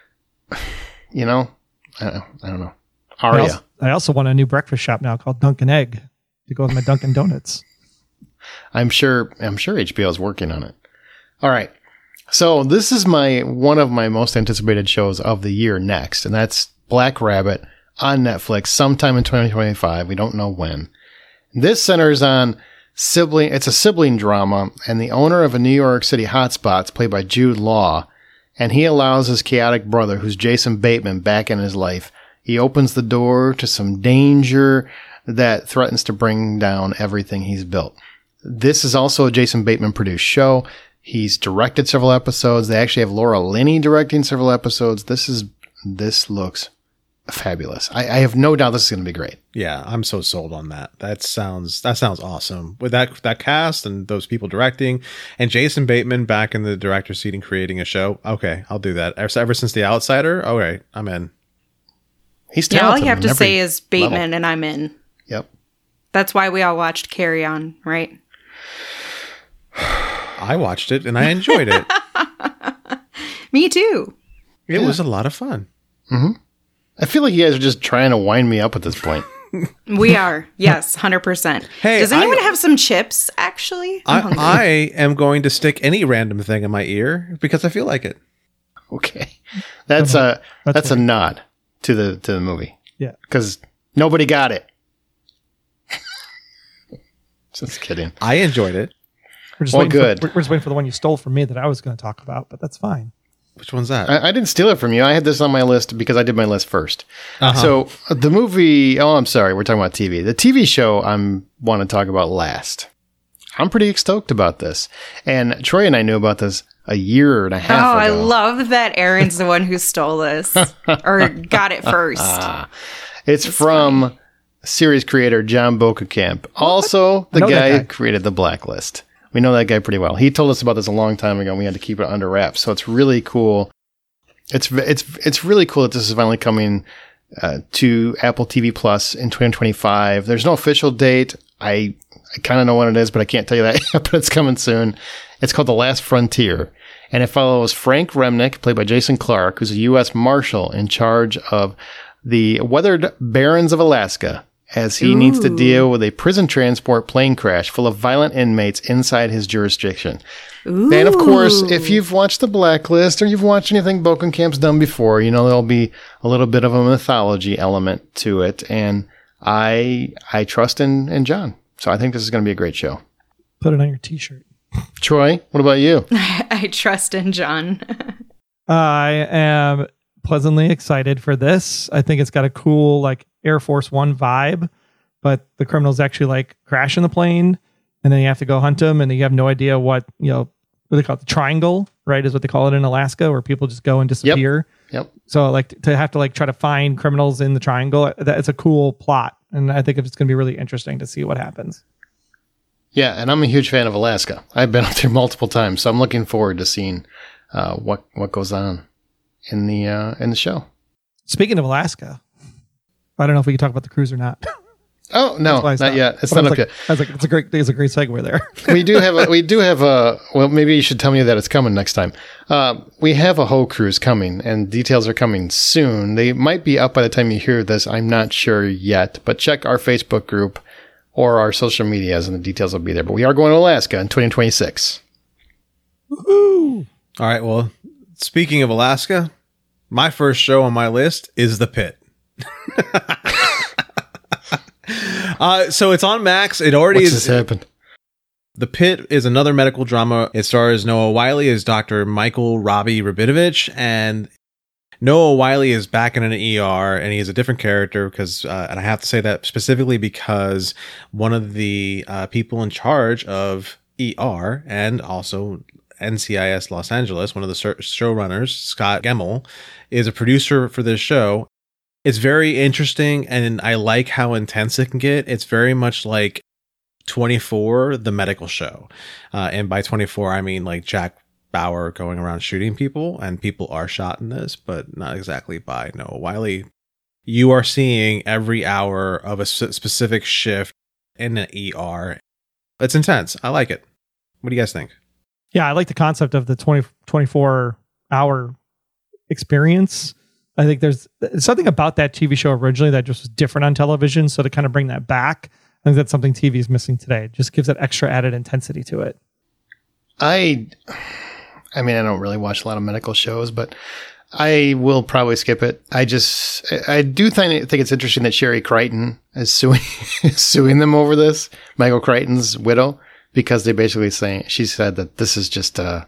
S1: You know, I don't know. Arya.
S3: I also want a new breakfast shop now called Dunk and Egg to go with my Dunkin' Donuts.
S1: I'm sure HBO is working on it. All right. So this is one of my most anticipated shows of the year next, and that's Black Rabbit on Netflix sometime in 2025. We don't know when. This centers on it's a sibling drama, and the owner of a New York City hotspot, played by Jude Law, and he allows his chaotic brother, who's Jason Bateman, back in his life. He opens the door to some danger that threatens to bring down everything he's built. This is also a Jason Bateman produced show. He's directed several episodes. They actually have Laura Linney directing several episodes. This looks fabulous. I have no doubt this is going to be great.
S2: Yeah, I'm so sold on that. That sounds awesome. With that cast and those people directing, and Jason Bateman back in the director's seat and creating a show. Okay, I'll do that. Ever since The Outsider, okay, I'm in.
S1: He's talented.
S4: All you have to say is Bateman, level. And I'm in.
S1: Yep.
S4: That's why we all watched Carry On, right?
S2: I watched it and I enjoyed it.
S4: Me too.
S2: It was a lot of fun.
S1: Mm-hmm. I feel like you guys are just trying to wind me up at this point.
S4: We are. Yes, 100%. Hey, does anyone have some chips, actually?
S2: I am going to stick any random thing in my ear because I feel like it.
S1: Okay. That's a nod to the movie.
S3: Yeah.
S1: Because nobody got it. Just kidding.
S2: I enjoyed it.
S3: We're just waiting for the one you stole from me that I was going to talk about, but that's fine.
S2: Which one's that?
S1: I didn't steal it from you. I had this on my list because I did my list first. Uh-huh. So the movie, I'm sorry, we're talking about TV. The TV show I want to talk about last. I'm pretty stoked about this. And Troy and I knew about this a year and a half ago.
S4: I love that Aaron's the one who stole this or got it first.
S1: It's from funny. Series creator John Bokenkamp. Also, the guy who created The Blacklist. We know that guy pretty well. He told us about this a long time ago, and we had to keep it under wraps. So it's really cool. It's really cool that this is finally coming to Apple TV Plus in 2025. There's no official date. I kind of know when it is, but I can't tell you that yet, but it's coming soon. It's called The Last Frontier, and it follows Frank Remnick, played by Jason Clarke, who's a U.S. Marshal in charge of the weathered Barrens of Alaska, as he needs to deal with a prison transport plane crash full of violent inmates inside his jurisdiction. Ooh. And of course, if you've watched The Blacklist or you've watched anything Bokenkamp's done before, you know there'll be a little bit of a mythology element to it. And I trust in John. So I think this is going to be a great show.
S3: Put it on your t-shirt.
S1: Troy, what about you?
S4: I trust in John.
S3: I am pleasantly excited for this. I think it's got a cool Air Force One vibe, but the criminals actually crash in the plane, and then you have to go hunt them, and you have no idea what they call it, the triangle, right? Is what they call it in Alaska, where people just go and disappear.
S1: Yep.
S3: So to have to try to find criminals in the triangle, it's a cool plot, and I think it's going to be really interesting to see what happens.
S1: Yeah, and I'm a huge fan of Alaska. I've been up there multiple times, so I'm looking forward to seeing what goes on in the show.
S3: Speaking of Alaska, I don't know if we can talk about the cruise or not.
S1: Oh no, not yet. It's not up yet.
S3: I was like, it's a great segue there.
S1: we do have a. Well, maybe you should tell me that it's coming next time. We have a whole cruise coming, and details are coming soon. They might be up by the time you hear this. I'm not sure yet, but check our Facebook group or our social medias, and the details will be there. But we are going to Alaska in 2026.
S3: Woohoo!
S2: All right. Well, speaking of Alaska, my first show on my list is The Pit. So it's on Max. It already
S1: What's
S2: is.
S1: this happened?
S2: The Pit is another medical drama. It stars Noah Wyle as Dr. Michael Robbie Rabinovich, and Noah Wyle is back in an ER, and he is a different character because, and I have to say that specifically because one of the people in charge of ER and also NCIS Los Angeles, one of the showrunners, Scott Gemmell, is a producer for this show. It's very interesting, and I like how intense it can get. It's very much like 24, the medical show. And by 24, I mean like Jack Bauer going around shooting people, and people are shot in this, but not exactly by Noah Wyle. You are seeing every hour of a specific shift in an ER. It's intense. I like it. What do you guys think?
S3: Yeah, I like the concept of the 24-hour experience. I think there's something about that TV show originally that just was different on television. So to kind of bring that back, I think that's something TV is missing today. It just gives that extra added intensity to it.
S1: I mean, I don't really watch a lot of medical shows, but I will probably skip it. I do think it's interesting that Sherry Crichton is suing them over this, Michael Crichton's widow, because they basically she said that this is just ER.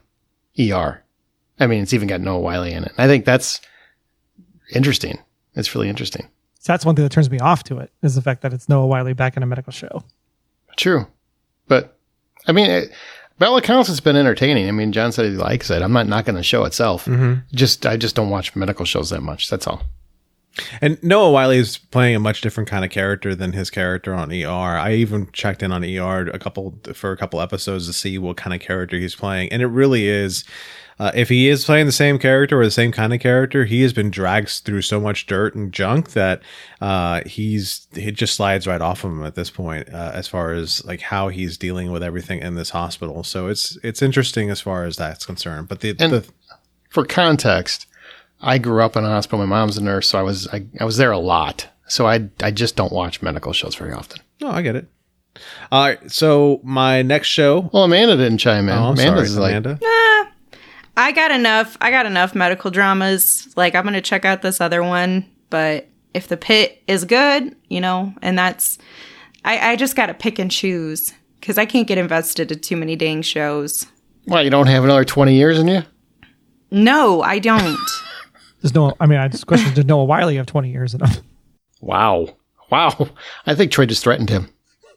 S1: I mean, it's even got Noah Wyle in it. I think that's interesting. It's really interesting.
S3: So that's one thing that turns me off to it, is the fact that it's Noah Wyle back in a medical show.
S1: True. But, I mean, by all accounts, it's been entertaining. I mean, John said he likes it. I'm not knocking the show itself. Mm-hmm. I just don't watch medical shows that much. That's all.
S2: And Noah Wyle is playing a much different kind of character than his character on ER. I even checked in on ER for a couple episodes to see what kind of character he's playing. And it really is, if he is playing the same character or the same kind of character, he has been dragged through so much dirt and junk that it just slides right off of him at this point, as far as like how he's dealing with everything in this hospital. So it's interesting as far as that's concerned. But
S1: for context, I grew up in a hospital. My mom's a nurse, so I was there a lot. So I just don't watch medical shows very often.
S2: Oh, I get it. All right. So my next show.
S1: Well, Amanda didn't chime in.
S2: Oh, I'm
S1: Amanda's
S2: sorry, Amanda.
S4: I got enough medical dramas. Like, I'm going to check out this other one, but if The Pit is good, and that's, I just got to pick and choose because I can't get invested in too many dang shows.
S1: Why, you don't have another 20 years in you?
S4: No, I don't.
S3: Does Noah Wyle have 20 years in him?
S1: Wow. I think Troy just threatened him.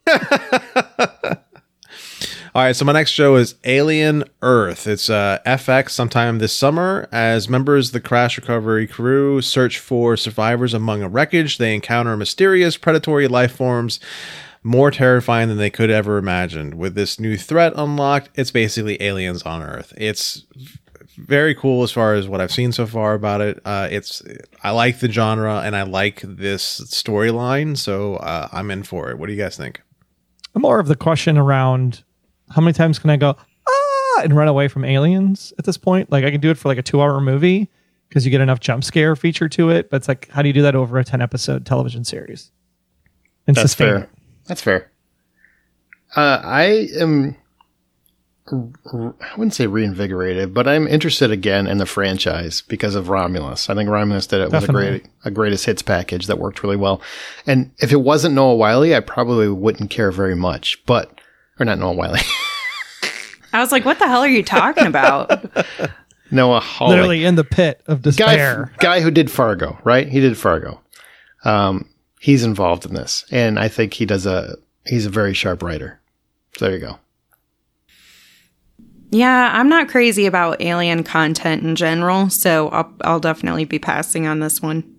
S2: All right, so my next show is Alien Earth. It's FX sometime this summer. As members of the crash recovery crew search for survivors among a wreckage, they encounter mysterious predatory life forms more terrifying than they could ever imagine. With this new threat unlocked, it's basically aliens on Earth. It's very cool as far as what I've seen so far about it. I like the genre and I like this storyline, so I'm in for it. What do you guys think?
S3: More of the question around how many times can I go and run away from aliens at this point? Like, I can do it for like a 2-hour movie because you get enough jump scare feature to it, but it's like, how do you do that over a 10-episode television series? And
S1: That's
S3: sustain
S1: fair.
S3: it?
S1: That's fair. I am, I wouldn't say reinvigorated, but I'm interested again in the franchise because of Romulus. I think Romulus did it
S3: Definitely.
S1: with a greatest hits package that worked really well. And if it wasn't Noah Wyle, I probably wouldn't care very much. Or not Noah Wyle.
S4: I was like, what the hell are you talking about?
S1: Noah Hawley.
S3: Literally in the pit of despair.
S1: Guy who did Fargo, right? He did Fargo. He's involved in this. And I think he's a very sharp writer. So there you go.
S4: Yeah, I'm not crazy about alien content in general, so I'll definitely be passing on this one.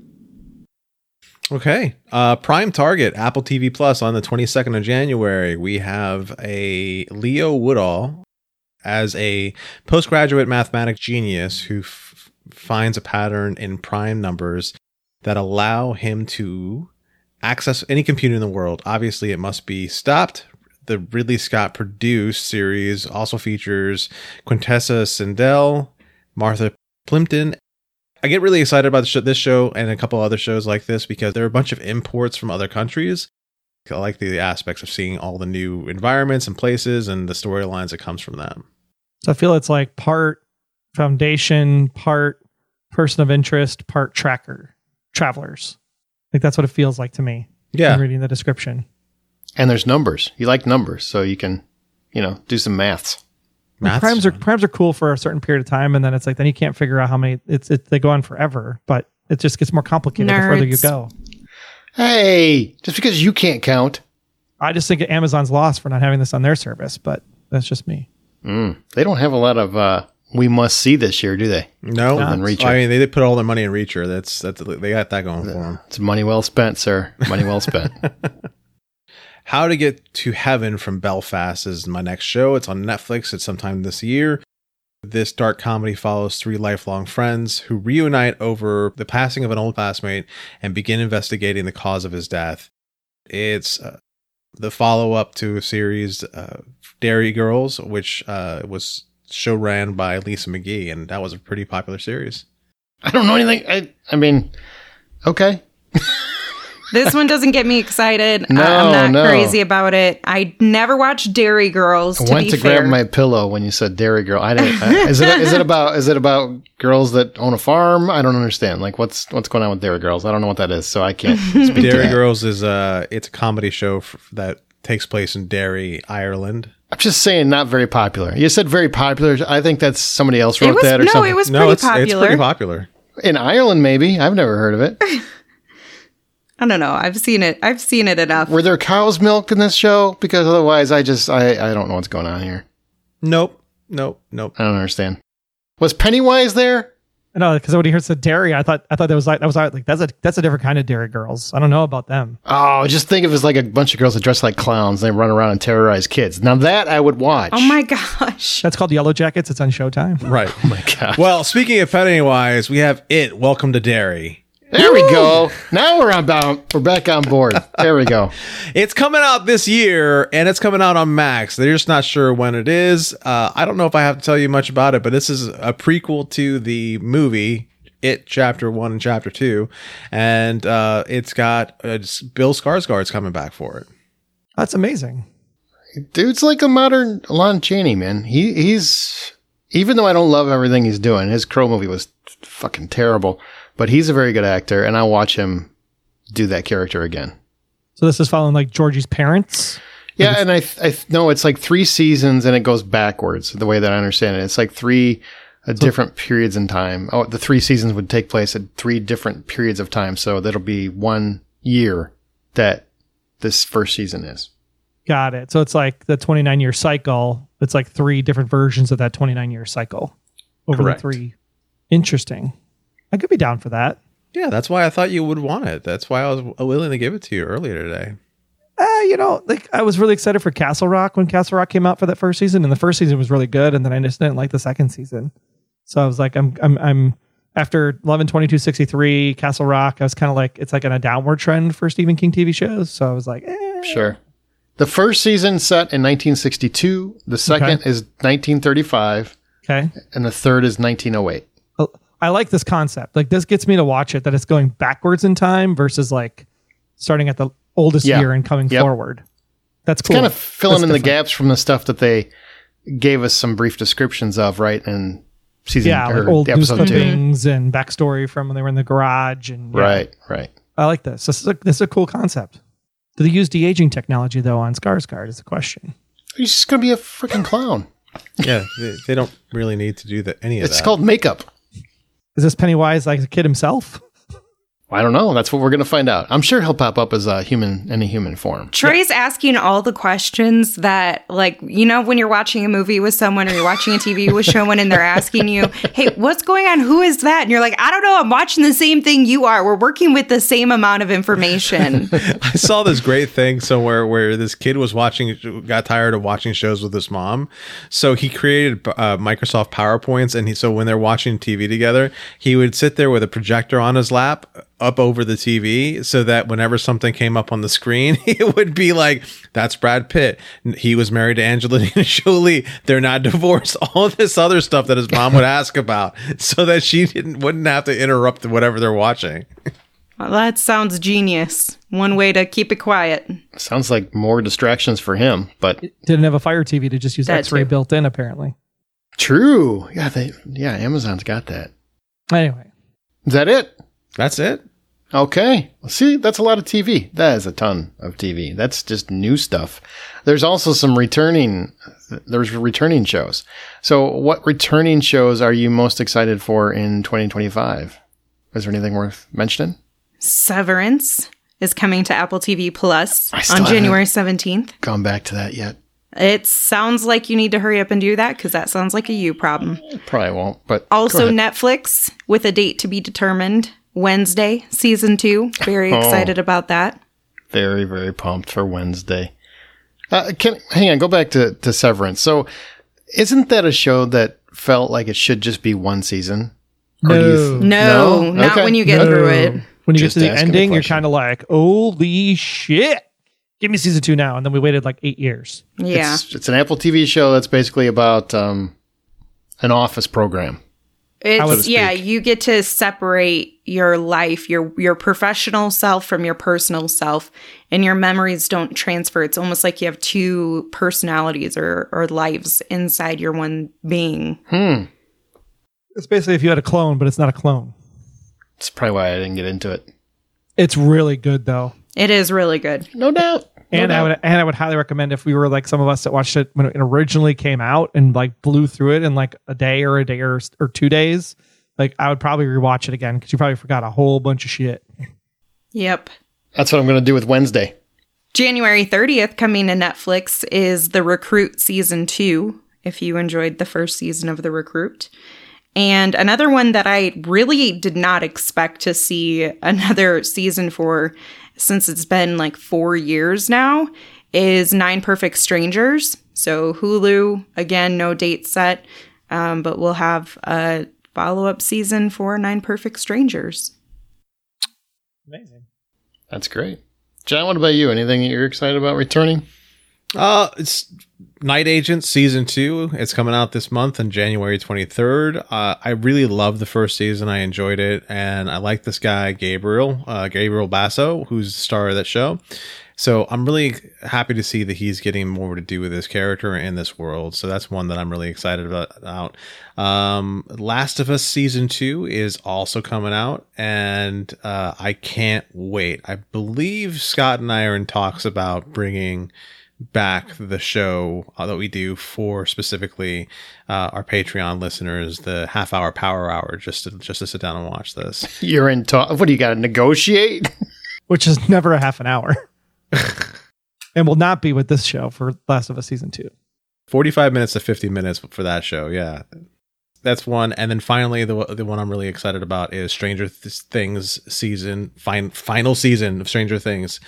S2: Okay. Prime Target, Apple TV Plus on the 22nd of January. We have a Leo Woodall as a postgraduate mathematics genius who finds a pattern in prime numbers that allow him to access any computer in the world. Obviously, it must be stopped. The Ridley Scott produced series also features Quintessa Sindel, Martha Plimpton. I get really excited about this show and a couple other shows like this because there are a bunch of imports from other countries. I like the aspects of seeing all the new environments and places and the storylines that comes from them.
S3: So I feel it's like part foundation, part person of interest, part travelers. Like that's what it feels like to me.
S2: Yeah.
S3: In reading the description.
S1: And there's numbers. You like numbers, so you can, do some maths.
S3: Primes are cool for a certain period of time, and then it's like then you can't figure out how many. They go on forever, but it just gets more complicated the further you go.
S1: Hey, just because you can't count.
S3: I just think Amazon's lost for not having this on their service, but that's just me.
S1: They don't have a lot of we must see this year, do they?
S2: No,
S1: Reacher.
S2: I mean they did put all their money in Reacher. That's they got that going for them.
S1: It's money well spent, sir. Money well spent.
S2: How to Get to Heaven from Belfast is my next show. It's on Netflix. It's sometime this year. This dark comedy follows 3 lifelong friends who reunite over the passing of an old classmate and begin investigating the cause of his death. It's the follow-up to a series, Derry Girls, which was show ran by Lisa McGee, and that was a pretty popular series.
S1: I don't know anything. I mean, okay.
S4: This one doesn't get me excited.
S1: No,
S4: I'm not crazy about it. I never watched Dairy Girls.
S1: I went to grab my pillow when you said Dairy Girl. I didn't. Is it about girls that own a farm? I don't understand. Like what's going on with Dairy Girls? I don't know what that is, so I can't speak to
S2: Dairy
S1: that.
S2: Girls is it's a comedy show that takes place in Derry, Ireland.
S1: I'm just saying, not very popular. You said very popular. I think that's somebody else wrote that or something.
S4: It was pretty popular.
S2: It's pretty popular.
S1: In Ireland, maybe. I've never heard of it.
S4: I don't know. I've seen it enough.
S1: Were there cow's milk in this show? Because otherwise, I don't know what's going on here.
S2: Nope.
S1: I don't understand. Was Pennywise there?
S3: No, because when he heard said dairy, I thought that's a different kind of Dairy Girls. I don't know about them.
S1: Oh, just think of it as like a bunch of girls that dress like clowns. They run around and terrorize kids. Now that I would watch.
S4: Oh my gosh.
S3: That's called Yellow Jackets. It's on Showtime.
S2: Right.
S1: Oh my god.
S2: Well, speaking of Pennywise, we have It, Welcome to Derry.
S1: There we go. Now we're back on board. There we go.
S2: It's coming out this year, and it's coming out on Max. They're just not sure when it is. I don't know if I have to tell you much about it, but this is a prequel to the movie It Chapter 1 and Chapter 2, and it's got Bill Skarsgård's coming back for it.
S3: That's amazing.
S1: Dude's like a modern Lon Chaney, man. He's even though I don't love everything he's doing, his Crow movie was fucking terrible. But he's a very good actor, and I'll watch him do that character again.
S3: So this is following like Georgie's parents?
S1: Yeah, and I know it's like 3 seasons, and it goes backwards, the way that I understand it. It's like 3 different periods in time. Oh, the 3 seasons would take place at 3 different periods of time, so that'll be 1 year that this first season is.
S3: Got it. So it's like the 29-year cycle. It's like 3 different versions of that 29-year cycle over
S1: Correct.
S3: the 3. Interesting. I could be down for that.
S2: Yeah, that's why I thought you would want it. That's why I was willing to give it to you earlier today.
S3: I was really excited for Castle Rock when Castle Rock came out for that first season, and the first season was really good, and then I just didn't like the second season. So I was like, I'm after 11/22/63, Castle Rock, I was kind of like, it's like in a downward trend for Stephen King TV shows. So I was like,
S1: Sure. The first season set in 1962. The second is 1935.
S3: Okay.
S1: And the third is 1908.
S3: I like this concept. Like this gets me to watch it, that it's going backwards in time versus like starting at the oldest year and coming forward. That's cool.
S1: Kind of filling
S3: That's
S1: in
S3: different.
S1: the gaps from the stuff that they gave us some brief descriptions of, right? And season
S3: like old news
S1: episode 2.
S3: clippings and backstory from when they were in the garage. And
S1: Right.
S3: I like this. This is a cool concept. Do they use de-aging technology though on Skarsgård is the question.
S1: He's just going to be a freaking clown.
S2: Yeah, they don't really need to do any of that.
S1: It's called makeup.
S3: Is this Pennywise like the kid himself?
S1: I don't know. That's what we're going to find out. I'm sure he'll pop up as a human in a human form.
S4: Troy's asking all the questions that, like, when you're watching a movie with someone or you're watching a TV with someone and they're asking you, hey, what's going on? Who is that? And you're like, I don't know. I'm watching the same thing you are. We're working with the same amount of information.
S2: I saw this great thing somewhere where this kid got tired of watching shows with his mom. So he created Microsoft PowerPoints. And so when they're watching TV together, he would sit there with a projector on his lap up over the TV so that whenever something came up on the screen, it would be like, that's Brad Pitt. He was married to Angelina Jolie. They're not divorced. All this other stuff that his mom would ask about so that she wouldn't have to interrupt whatever they're watching.
S4: Well, that sounds genius. One way to keep it quiet.
S1: Sounds like more distractions for him, but
S3: Didn't have a Fire TV to just use
S4: That
S3: X-ray
S4: too.
S3: built in, apparently.
S1: true. Yeah, Amazon's got that.
S3: Anyway,
S1: Is that it?
S2: That's it.
S1: Okay. See, that's a lot of TV. That is a ton of TV. That's just new stuff. There's also some returning shows. So what returning shows are you most excited for in 2025? Is there anything worth mentioning?
S4: Severance is coming to Apple TV Plus
S1: I still
S4: on
S1: haven't-
S4: January 17th.
S1: Gone back to that yet?
S4: It sounds like you need to hurry up and do that because that sounds like a you problem.
S1: Probably won't, but go
S4: Also,
S1: ahead.
S4: Netflix with a date to be determined. Wednesday, season 2. Very excited about that.
S1: Very, very pumped for Wednesday. Hang on, go back to Severance. So isn't that a show that felt like it should just be one season? Or do you
S3: No.
S4: No, not
S1: Okay.
S4: when you get through it.
S3: When you
S1: Just
S3: get to the
S1: asking a
S3: ending, you're
S1: question.
S3: kind of like, holy shit. Give me season 2 now. And then we waited like 8 years.
S4: Yeah.
S1: It's an Apple TV show that's basically about an office program.
S4: It's
S1: to
S4: yeah,
S1: speak.
S4: you get to separate your life, your professional self from your personal self, and your memories don't transfer. It's almost like you have two personalities or lives inside your one being.
S3: It's basically if you had a clone, but it's not a clone.
S1: That's probably why I didn't get into it.
S3: It's really good, though.
S4: It is really good.
S1: No doubt.
S3: And I would highly recommend if we were like some of us that watched it when it originally came out and like blew through it in like a day or 2 days. Like I would probably rewatch it again because you probably forgot a whole bunch of shit.
S4: Yep.
S1: That's what I'm going to do with Wednesday.
S4: January 30th coming to Netflix is The Recruit season 2. If you enjoyed the first season of The Recruit. And another one that I really did not expect to see another season for, since it's been like 4 years now, is 9 Perfect Strangers. So Hulu, again, no date set, but we'll have a follow-up season for 9 Perfect Strangers.
S3: Amazing.
S1: That's great. John, what about you? Anything that you're excited about returning?
S2: It's Night Agent season 2. It's coming out this month on January 23rd. I really loved the first season. I enjoyed it, and I like this guy Gabriel Basso, who's the star of that show. So I'm really happy to see that he's getting more to do with his character in this world. So that's one that I'm really excited about. Last of Us season 2 is also coming out, and I can't wait. I believe Scott and I are in talks about bringing back the show that we do for specifically our Patreon listeners, the half-hour Power Hour, just to sit down and watch this.
S1: You're in talk. What do you got to negotiate?
S3: Which is never a half an hour. And will not be with this show for Last of Us season 2.
S2: 45 minutes to 50 minutes for that show. Yeah, that's one. And then finally, the one I'm really excited about is Stranger Things season, final season of Stranger Things.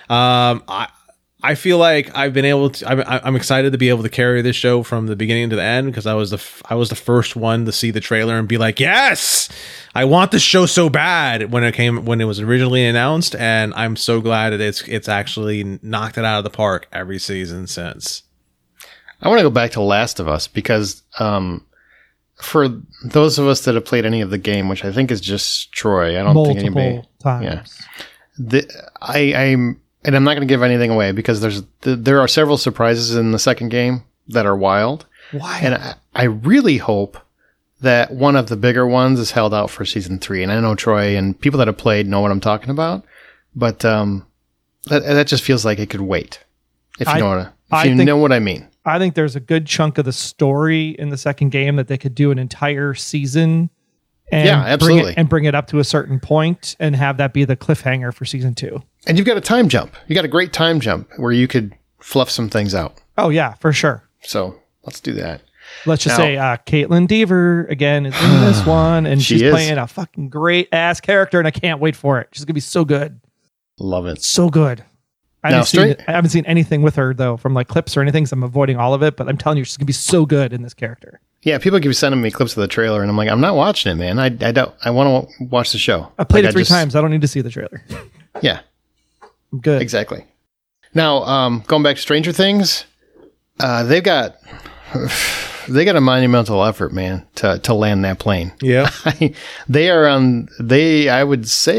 S2: I feel like I've been able to. I'm excited to be able to carry this show from the beginning to the end because I was the first one to see the trailer and be like, yes, I want this show so bad when it was originally announced, and I'm so glad that it's actually knocked it out of the park every season since.
S1: I want to go back to Last of Us because for those of us that have played any of the game, which I think is just Troy, I don't think anybody.
S3: Multiple times.
S1: Yeah. And I'm not going to give anything away because there are several surprises in the second game that are wild.
S3: Why?
S1: And I really hope that one of the bigger ones is held out for season 3. And I know Troy and people that have played know what I'm talking about, but that just feels like it could wait. If you know what I mean.
S3: I think there's a good chunk of the story in the second game that they could do an entire season and
S1: Yeah, absolutely.
S3: bring it up to a certain point and have that be the cliffhanger for season 2.
S1: And you've got a time jump. You got a great time jump where you could fluff some things out.
S3: Oh yeah, for sure.
S1: So let's do that.
S3: Let's just
S1: Now-
S3: say Caitlin Deaver again is in this one, and
S1: She
S3: she's
S1: is.
S3: playing a fucking great ass character, and I can't wait for it. She's gonna be so good,
S1: Love it.
S3: so good. I
S1: Now,
S3: haven't seen anything with her though, from like clips or anything. So I'm avoiding all of it, but I'm telling you, she's gonna be so good in this character.
S1: Yeah, people keep sending me clips of the trailer, and I'm like, I'm not watching it, man. I don't. I want to watch the show.
S3: I played
S1: Like,
S3: it 3 times. I don't need to see the trailer.
S1: Yeah,
S3: I'm good.
S1: exactly. Now, going back to Stranger Things, they got a monumental effort, man, to land that plane.
S2: Yeah.
S1: They are on. I would say is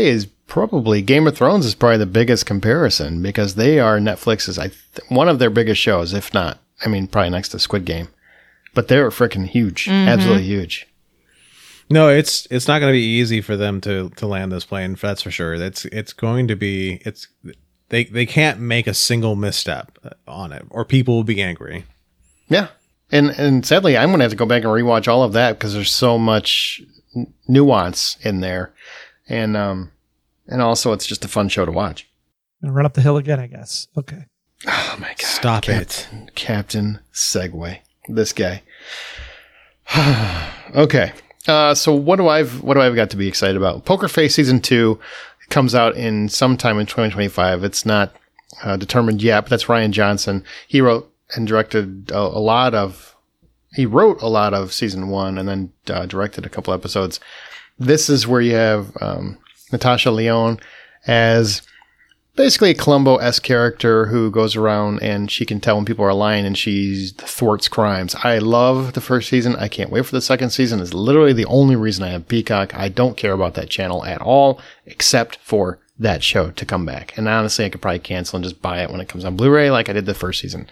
S1: probably Game of Thrones is probably the biggest comparison because they are Netflix's one of their biggest shows, if not, I mean, probably next to Squid Game. But they're freaking huge, absolutely huge.
S2: No, it's not going to be easy for them to land this plane. That's for sure. It's going to be they can't make a single misstep on it, or people will be angry.
S1: Yeah, and sadly, I'm going to have to go back and rewatch all of that because there's so much nuance in there, and also it's just a fun show to watch.
S3: Gonna run up the hill again, I guess. Okay.
S1: Oh my god!
S2: Stop it,
S1: Captain Segway. This guy. Okay. So what do I've got to be excited about? Poker Face Season 2 comes out in sometime in 2025. It's not determined yet, but that's Ryan Johnson. He wrote and directed he wrote a lot of Season 1 and then directed a couple episodes. This is where you have Natasha Lyonne as basically a Columbo-esque character who goes around and she can tell when people are lying and she thwarts crimes. I love the first season. I can't wait for the second season. It's literally the only reason I have Peacock. I don't care about that channel at all, except for that show to come back. And honestly, I could probably cancel and just buy it when it comes on Blu-ray like I did the first season.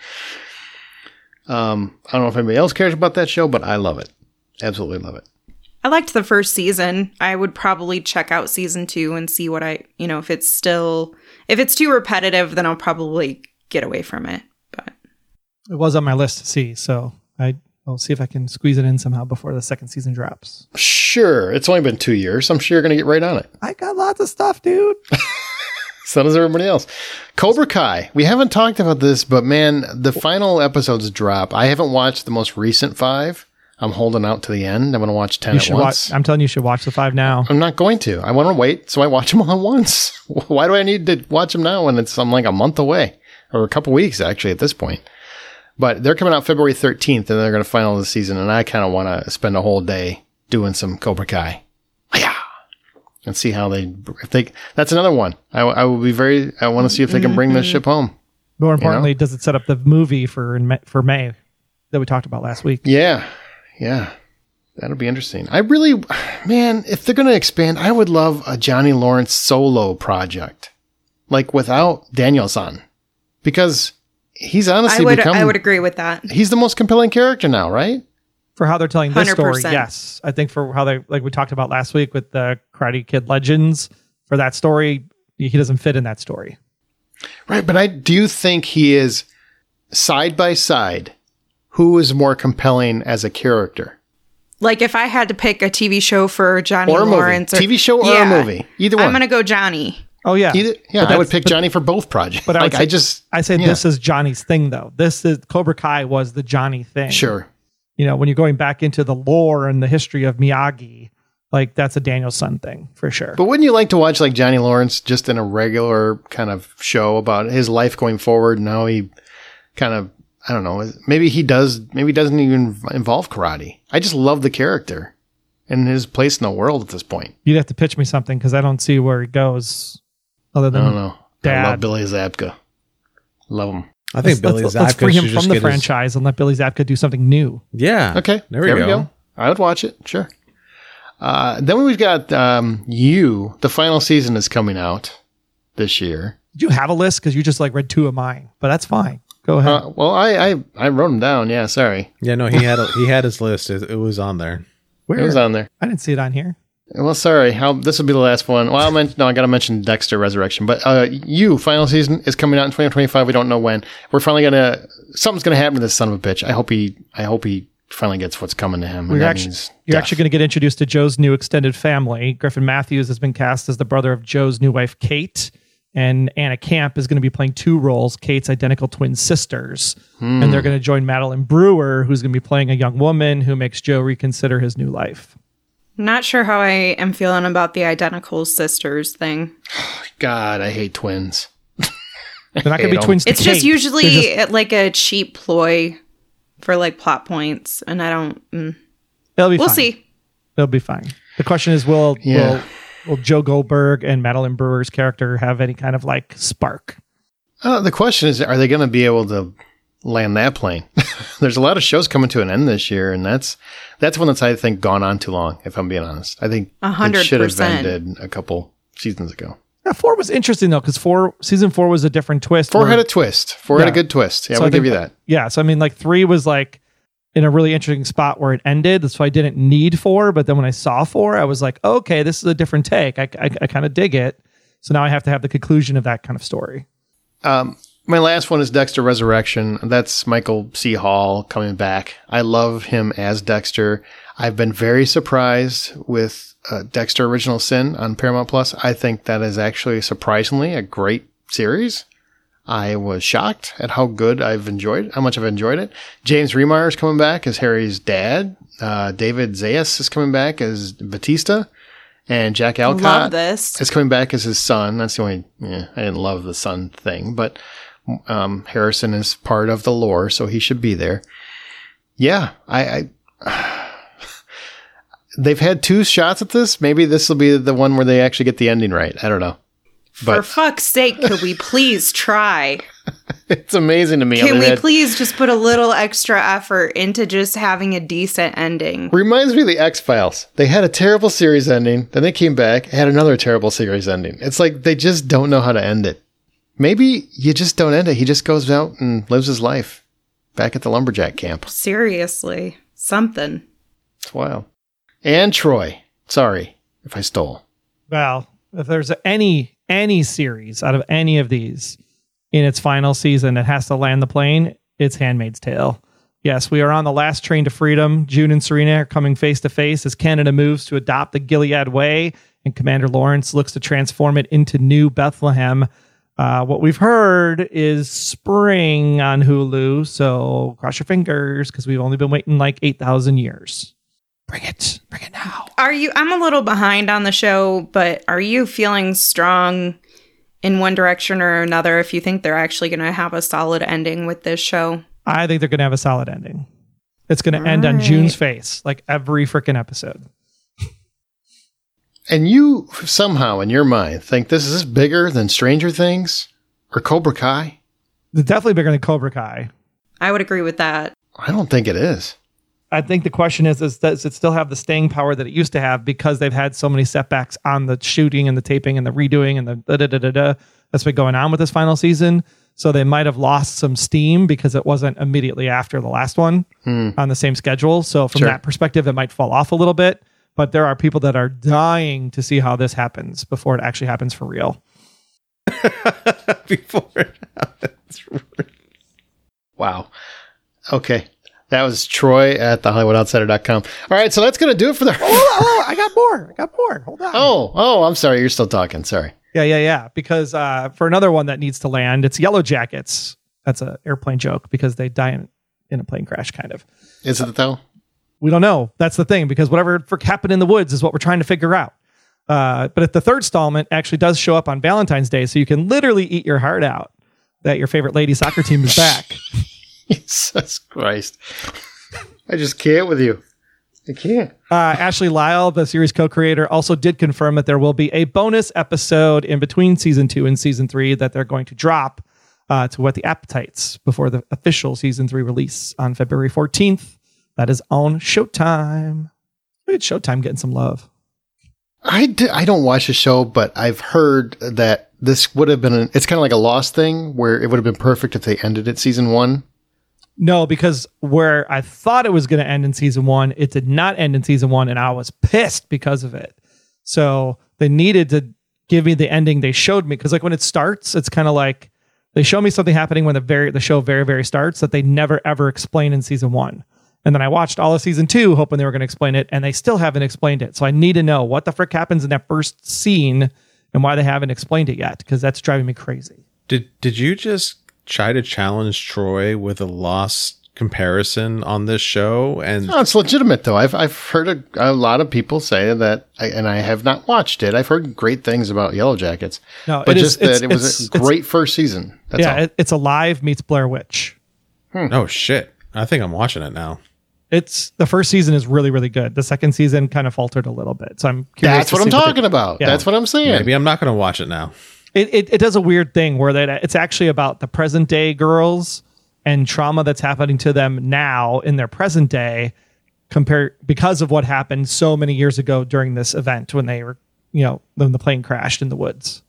S1: I don't know if anybody else cares about that show, but I love it. Absolutely love it.
S4: I liked the first season. I would probably check out Season 2 and see what if it's too repetitive, then I'll probably get away from it. But
S3: it was on my list to see, so I'll see if I can squeeze it in somehow before the second season drops.
S1: Sure. It's only been 2 years. I'm sure you're going to get right on it.
S3: I got lots of stuff, dude.
S1: So does everybody else. Cobra Kai. We haven't talked about this, but man, the final episodes drop. I haven't watched the most recent 5. I'm holding out to the end. I'm going to watch 10 at once.
S3: I'm telling you, you should watch the 5 now.
S1: I'm not going to. I want to wait, so I watch them all at once. Why do I need to watch them now when I'm like a month away? Or a couple weeks, actually, at this point. But they're coming out February 13th, and they're going to final the season, and I kind of want to spend a whole day doing some Cobra Kai. Yeah. And see how that's another one. I want to see if they can bring this ship home.
S3: More importantly, does it set up the movie for May that we talked about last week?
S1: Yeah. Yeah, that'll be interesting. If they're going to expand, I would love a Johnny Lawrence solo project, like without Daniel-san, because he's honestly
S4: I would agree with that.
S1: He's the most compelling character now, right?
S3: For how they're telling this
S4: 100%.
S3: story, yes. I think for how they, like we talked about last week with the Karate Kid Legends, for that story, he doesn't fit in that story.
S1: Right, but do you think he is side by side? Who is more compelling as a character?
S4: Like if I had to pick a TV show for Johnny
S1: or a
S4: Lawrence.
S1: movie. TV show or a movie. Either one.
S4: I'm going to go Johnny.
S3: Oh, yeah.
S1: I would pick Johnny for both projects.
S3: But I say this is Johnny's thing, though. Cobra Kai was the Johnny thing.
S1: Sure.
S3: When you're going back into the lore and the history of Miyagi, like that's a Daniel-san thing for sure.
S1: But wouldn't you like to watch like Johnny Lawrence just in a regular kind of show about his life going forward and how he kind of, I don't know, maybe he doesn't even involve karate. I just love the character and his place in the world at this point.
S3: You'd have to pitch me something because I don't see where he goes other than
S1: I don't know.
S3: Dad.
S1: I love Billy Zabka. Love him.
S2: I think Billy Zabka
S3: let's free him
S2: should
S3: from
S2: just
S3: the
S2: get
S3: franchise and let Billy Zabka do something new.
S2: Yeah.
S1: Okay.
S2: There we go.
S1: I would watch it. Sure. Then we've got You. The final season is coming out this year.
S3: Did you have a list? Because you just like read 2 of mine, but that's fine. Go ahead.
S1: Well, I wrote them down. Yeah, sorry.
S2: Yeah, no, he had his list. It was on there.
S3: Where?
S1: It was on there.
S3: I didn't see it on here.
S1: Well, sorry. This will be the last one. Well, I got to mention Dexter Resurrection. But You, final season, is coming out in 2025. We don't know when. We're finally something's going to happen to this son of a bitch. I hope he finally gets what's coming to him.
S3: You're actually going to get introduced to Joe's new extended family. Griffin Matthews has been cast as the brother of Joe's new wife, Kate. And Anna Camp is going to be playing 2 roles, Kate's identical twin sisters. And they're going to join Madeline Brewer, who's going to be playing a young woman who makes Joe reconsider his new life.
S4: Not sure how I am feeling about the identical sisters thing.
S1: God, I hate twins.
S3: They're not going to be twins to
S4: It's
S3: Kate.
S4: just usually like a cheap ploy for like plot points. And I don't...
S3: It'll be
S4: We'll
S3: fine.
S4: see.
S3: It'll be fine. The question is, will Joe Goldberg and Madeline Brewer's character have any kind of like spark?
S1: The question is, are they going to be able to land that plane? There's a lot of shows coming to an end this year, and that's one that's, I think, gone on too long, if I'm being honest. I think
S4: 100%.
S1: it should have ended a couple seasons ago.
S3: Yeah, 4 was interesting though, because season 4 was a different twist.
S1: 4 had a twist. 4 had a good twist. Yeah,
S3: So
S1: we'll
S3: I think
S1: give you that.
S3: Yeah, so I mean, like 3 was like in a really interesting spot where it ended, so I didn't need 4. But then when I saw 4, I was like, okay, this is a different take. I kind of dig it. So now I have to have the conclusion of that kind of story.
S1: My last one is Dexter Resurrection. That's Michael C. Hall coming back. I love him as Dexter. I've been very surprised with Dexter Original Sin on Paramount Plus. I think that is actually surprisingly a great series. I was shocked at how much I've enjoyed it. James Remar is coming back as Harry's dad. David Zayas is coming back as Batista. And Jack
S4: Love
S1: Alcott
S4: this.
S1: is coming back as his son. That's the only, I didn't love the son thing, but Harrison is part of the lore, so he should be there. Yeah, they've had 2 shots at this. Maybe this will be the one where they actually get the ending right. I don't know.
S4: For fuck's sake, could we please try?
S1: It's amazing to me.
S4: Can we please just put a little extra effort into just having a decent ending?
S1: Reminds me of the X-Files. They had a terrible series ending, then they came back, had another terrible series ending. It's like they just don't know how to end it. Maybe you just don't end it. He just goes out and lives his life back at the lumberjack camp.
S4: Seriously. Something.
S1: It's wild. And Troy. Sorry if I stole.
S3: Well, if there's any series out of any of these in its final season that has to land the plane, it's Handmaid's Tale. Yes, we are on the last train to freedom. June and Serena are coming face to face as Canada moves to adopt the Gilead Way, and Commander Lawrence looks to transform it into New Bethlehem. What we've heard is spring on Hulu, so cross your fingers because we've only been waiting like 8,000 years. Bring it now.
S4: I'm a little behind on the show, but are you feeling strong in one direction or another if you think they're actually going to have a solid ending with this show?
S3: I think they're going to have a solid ending. It's going to end on June's face, like every freaking episode.
S1: And you somehow in your mind think this is bigger than Stranger Things or Cobra Kai?
S3: It's definitely bigger than Cobra Kai.
S4: I would agree with that.
S1: I don't think it is.
S3: I think the question is does it still have the staying power that it used to have because they've had so many setbacks on the shooting and the taping and the redoing and the da-da-da-da-da that's been going on with this final season. So they might have lost some steam because it wasn't immediately after the last one on the same schedule. So from that perspective, it might fall off a little bit. But there are people that are dying to see how this happens before it actually happens for real.
S2: Before it happens.
S1: Wow. Okay. That was Troy at thehollywoodoutsider.com. All right, so that's going to do it for the...
S3: I got more. Hold on.
S1: Oh, I'm sorry. You're still talking. Sorry.
S3: Yeah. Because for another one that needs to land, it's Yellow Jackets. That's an airplane joke because they die in a plane crash, kind of.
S1: Is it though?
S3: We don't know. That's the thing, because whatever happened in the woods is what we're trying to figure out. But if the third installment actually does show up on Valentine's Day, so you can literally eat your heart out that your favorite lady soccer team is back.
S1: Jesus Christ. I just can't with you. I can't.
S3: Ashley Lyle, the series co-creator, also did confirm that there will be a bonus episode in between season 2 and season 3 that they're going to drop to whet the appetites before the official season 3 release on February 14th. That is on Showtime. Look at Showtime getting some love.
S1: I don't watch the show, but I've heard that this would have been it's kind of like a Lost thing where it would have been perfect if they ended at season 1.
S3: No, because where I thought it was going to end in season 1, it did not end in season 1, and I was pissed because of it. So they needed to give me the ending they showed me, because like when it starts, it's kind of like they show me something happening when the show very, very starts that they never ever explain in season 1. And then I watched all of season 2 hoping they were going to explain it, and they still haven't explained it. So I need to know what the frick happens in that first scene and why they haven't explained it yet, because that's driving me crazy.
S2: Did you just try to challenge Troy with a Lost comparison on this show? And
S1: no, it's legitimate though. I've heard a lot of people say that, and I have not watched it. I've heard great things about Yellow Jackets,
S3: no,
S1: but it was a great first season. That's all.
S3: It's Alive meets Blair Witch.
S2: Oh shit! I think I'm watching it now.
S3: It's the first season is really, really good. The second season kind of faltered a little bit. So I'm curious.
S1: That's what I'm talking about. Yeah. That's what I'm saying.
S2: Maybe I'm not going to watch it now.
S3: It does a weird thing where it's actually about the present day girls and trauma that's happening to them now in their present day because of what happened so many years ago during this event when they were, when the plane crashed in the woods.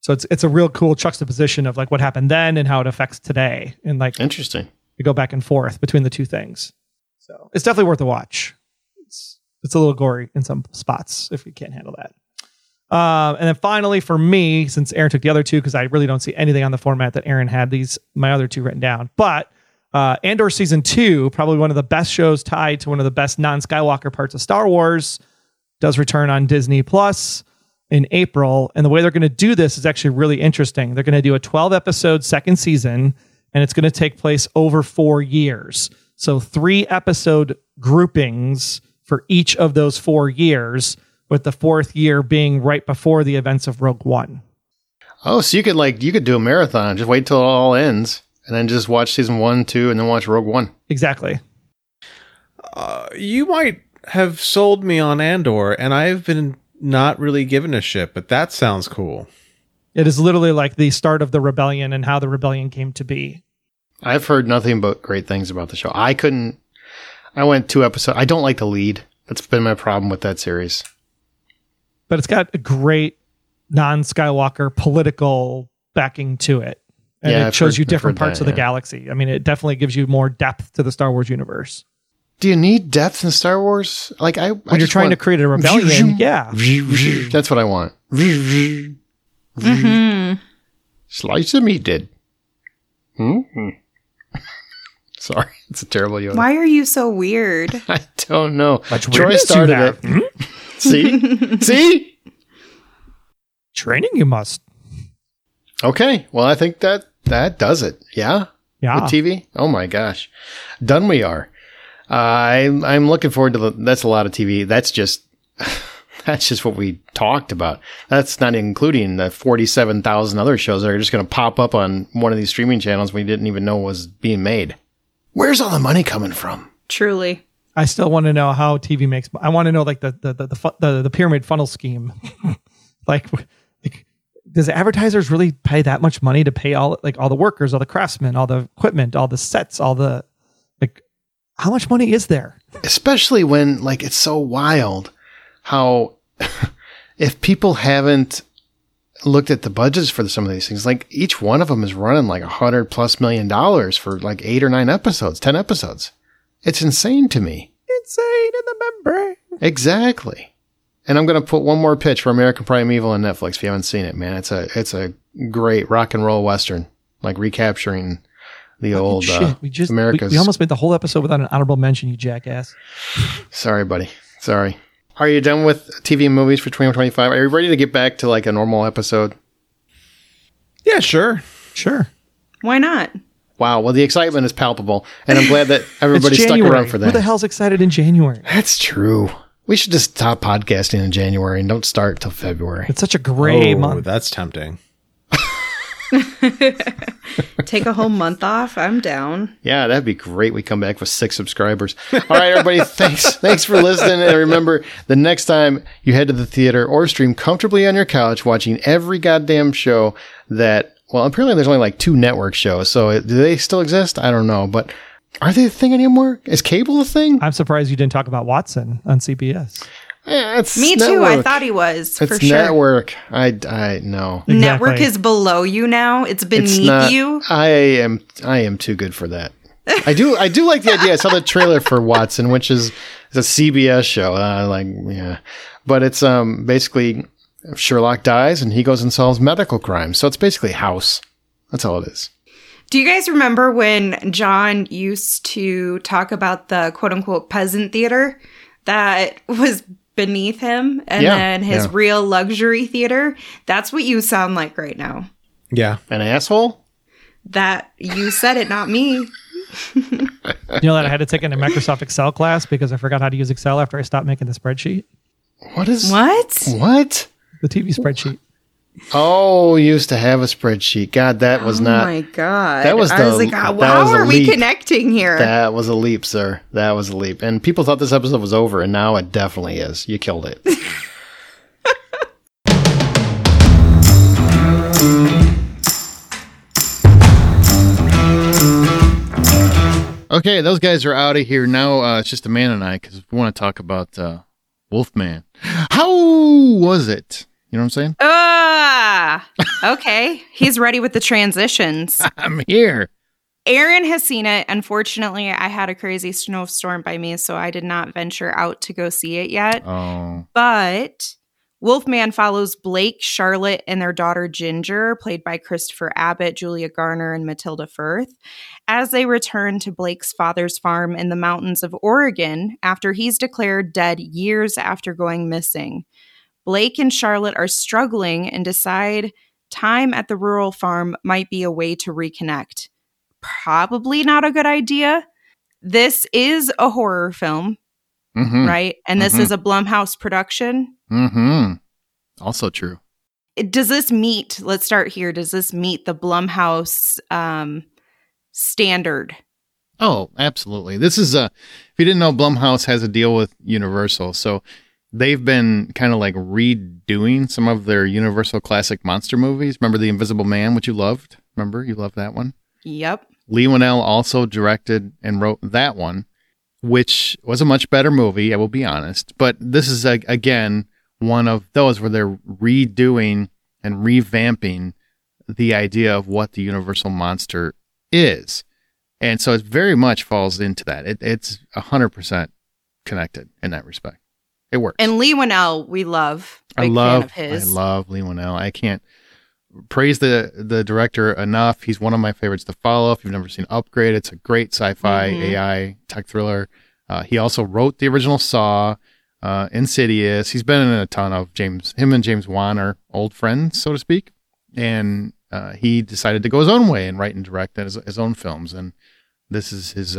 S3: So it's a real cool juxtaposition of like what happened then and how it affects today. And like
S1: Interesting.
S3: you go back and forth between the two things. So it's definitely worth a watch. It's a little gory in some spots if you can't handle that. And then finally for me, since Aaron took the other two, because I really don't see anything on the format that Aaron had my other two written down. But Andor season 2, probably one of the best shows tied to one of the best non-Skywalker parts of Star Wars, does return on Disney Plus in April. And the way they're going to do this is actually really interesting. They're going to do a 12-episode second season, and it's going to take place over 4 years. So 3 episode groupings for each of those 4 years, with the 4th year being right before the events of Rogue One.
S1: Oh, so you could do a marathon. Just wait till it all ends, and then just watch season 1, 2, and then watch Rogue One.
S3: Exactly.
S2: You might have sold me on Andor, and I've been not really given a shit, but that sounds cool.
S3: It is literally like the start of the rebellion and how the rebellion came to be.
S1: I've heard nothing but great things about the show. I went 2 episodes. I don't like the lead. That's been my problem with that series.
S3: But it's got a great non-Skywalker political backing to it. And
S1: Yeah,
S3: it
S1: I've
S3: shows
S1: heard-
S3: you
S1: I've
S3: different
S1: heard
S3: parts
S1: that,
S3: of the
S1: yeah.
S3: galaxy. I mean, it definitely gives you more depth to the Star Wars universe.
S1: Do you need depth in Star Wars? Like
S3: When you're trying to create a rebellion, yeah.
S1: That's what I want. Slice of meat did. Sorry, it's a terrible Yoda.
S4: Why are you so weird?
S1: I don't know.
S3: Much
S1: Troy
S3: weirdness you
S1: started
S3: have.
S1: it. See? See?
S3: Training you must.
S1: Okay. Well, I think that does it. Yeah?
S3: Yeah.
S1: With TV? Oh my gosh. Done we are. I'm looking forward to that's a lot of TV. That's just what we talked about. That's not including the 47,000 other shows that are just going to pop up on one of these streaming channels we didn't even know was being made. Where's all the money coming from?
S4: Truly.
S3: I still want to know how TV makes. I want to know like the pyramid funnel scheme. like, does advertisers really pay that much money to pay all the workers, all the craftsmen, all the equipment, all the sets, all the how much money is there?
S1: Especially when it's so wild how if people haven't looked at the budgets for some of these things, each one of them is running $100+ million for 8 or 9 episodes, 10 episodes. It's insane to me.
S3: Insane in the membrane.
S1: Exactly. And I'm going to put one more pitch for American Primeval on Netflix if you haven't seen it, man. It's a great rock and roll Western, recapturing the old America's.
S3: We almost made the whole episode without an honorable mention, you jackass.
S1: Sorry, buddy. Sorry. Are you done with TV and movies for 2025? Are you ready to get back to a normal episode?
S2: Yeah, sure.
S3: Sure.
S4: Why not?
S1: Wow. Well, the excitement is palpable, and I'm glad that everybody stuck around for that.
S3: Who the hell's excited in January?
S1: That's true. We should just stop podcasting in January and don't start till February.
S3: It's such a gray
S2: Oh,
S3: month.
S2: that's tempting.
S4: Take a whole month off. I'm down.
S1: Yeah, that'd be great. We come back with 6 subscribers. All right, everybody. Thanks for listening. And remember, the next time you head to the theater or stream comfortably on your couch watching every goddamn show apparently there's only 2 network shows. So do they still exist? I don't know. But are they a thing anymore? Is cable a thing?
S3: I'm surprised you didn't talk about Watson on CBS.
S1: Yeah, it's
S4: Me
S1: network.
S4: too. I thought he was
S1: It's
S4: for sure.
S1: network. I know.
S3: Exactly.
S4: Network is below you now. It's beneath
S1: It's not,
S4: you.
S1: I am too good for that. I do like the idea. I saw the trailer for Watson, which is a CBS show. Yeah, but it's basically Sherlock dies and he goes and solves medical crimes. So it's basically House. That's all it is.
S4: Do you guys remember when John used to talk about the quote unquote peasant theater that was beneath him and then his real luxury theater? That's what you sound like right now.
S2: Yeah.
S1: An asshole?
S4: That you said it, not me.
S3: You know that I had to take a Microsoft Excel class because I forgot how to use Excel after I stopped making the spreadsheet.
S1: What?
S3: The TV spreadsheet.
S1: Oh, used to have a spreadsheet. God, that was not.
S4: Oh my God.
S1: That was
S4: I was like, how are we connecting here?
S1: That was a leap, sir. That was a leap. And people thought this episode was over, and now it definitely is. You killed it. Okay, those guys are out of here. Now it's just a man and I, because we want to talk about Wolfman. How was it? You know what I'm saying?
S4: Okay. He's ready with the transitions.
S1: I'm here.
S4: Aaron has seen it. Unfortunately, I had a crazy snowstorm by me, so I did not venture out to go see it yet.
S1: Oh.
S4: But Wolfman follows Blake, Charlotte, and their daughter Ginger, played by Christopher Abbott, Julia Garner, and Matilda Firth, as they return to Blake's father's farm in the mountains of Oregon after he's declared dead years after going missing. Blake and Charlotte are struggling and decide time at the rural farm might be a way to reconnect. Probably not a good idea. This is a horror film, right? And this is a Blumhouse production.
S1: Also true.
S4: Does this meet, let's start here, does this meet the Blumhouse standard?
S1: Oh, absolutely. This is if you didn't know, Blumhouse has a deal with Universal. So they've been kind of like redoing some of their Universal classic monster movies. Remember The Invisible Man, which you loved? Remember? You loved that one?
S4: Yep.
S1: Leigh Whannell also directed and wrote that one, which was a much better movie, I will be honest. But this is, again, one of those where they're redoing and revamping the idea of what the Universal monster is. And so it very much falls into that. It's 100% connected in that respect. It works.
S4: And Leigh Whannell, we love. Big fan of his.
S1: I love Leigh Whannell. I can't praise the director enough. He's one of my favorites to follow. If you've never seen Upgrade, it's a great sci-fi AI tech thriller. He also wrote the original Saw, Insidious. He's been in a ton of him and James Wan are old friends, so to speak. And he decided to go his own way and write and direct his own films. And this is his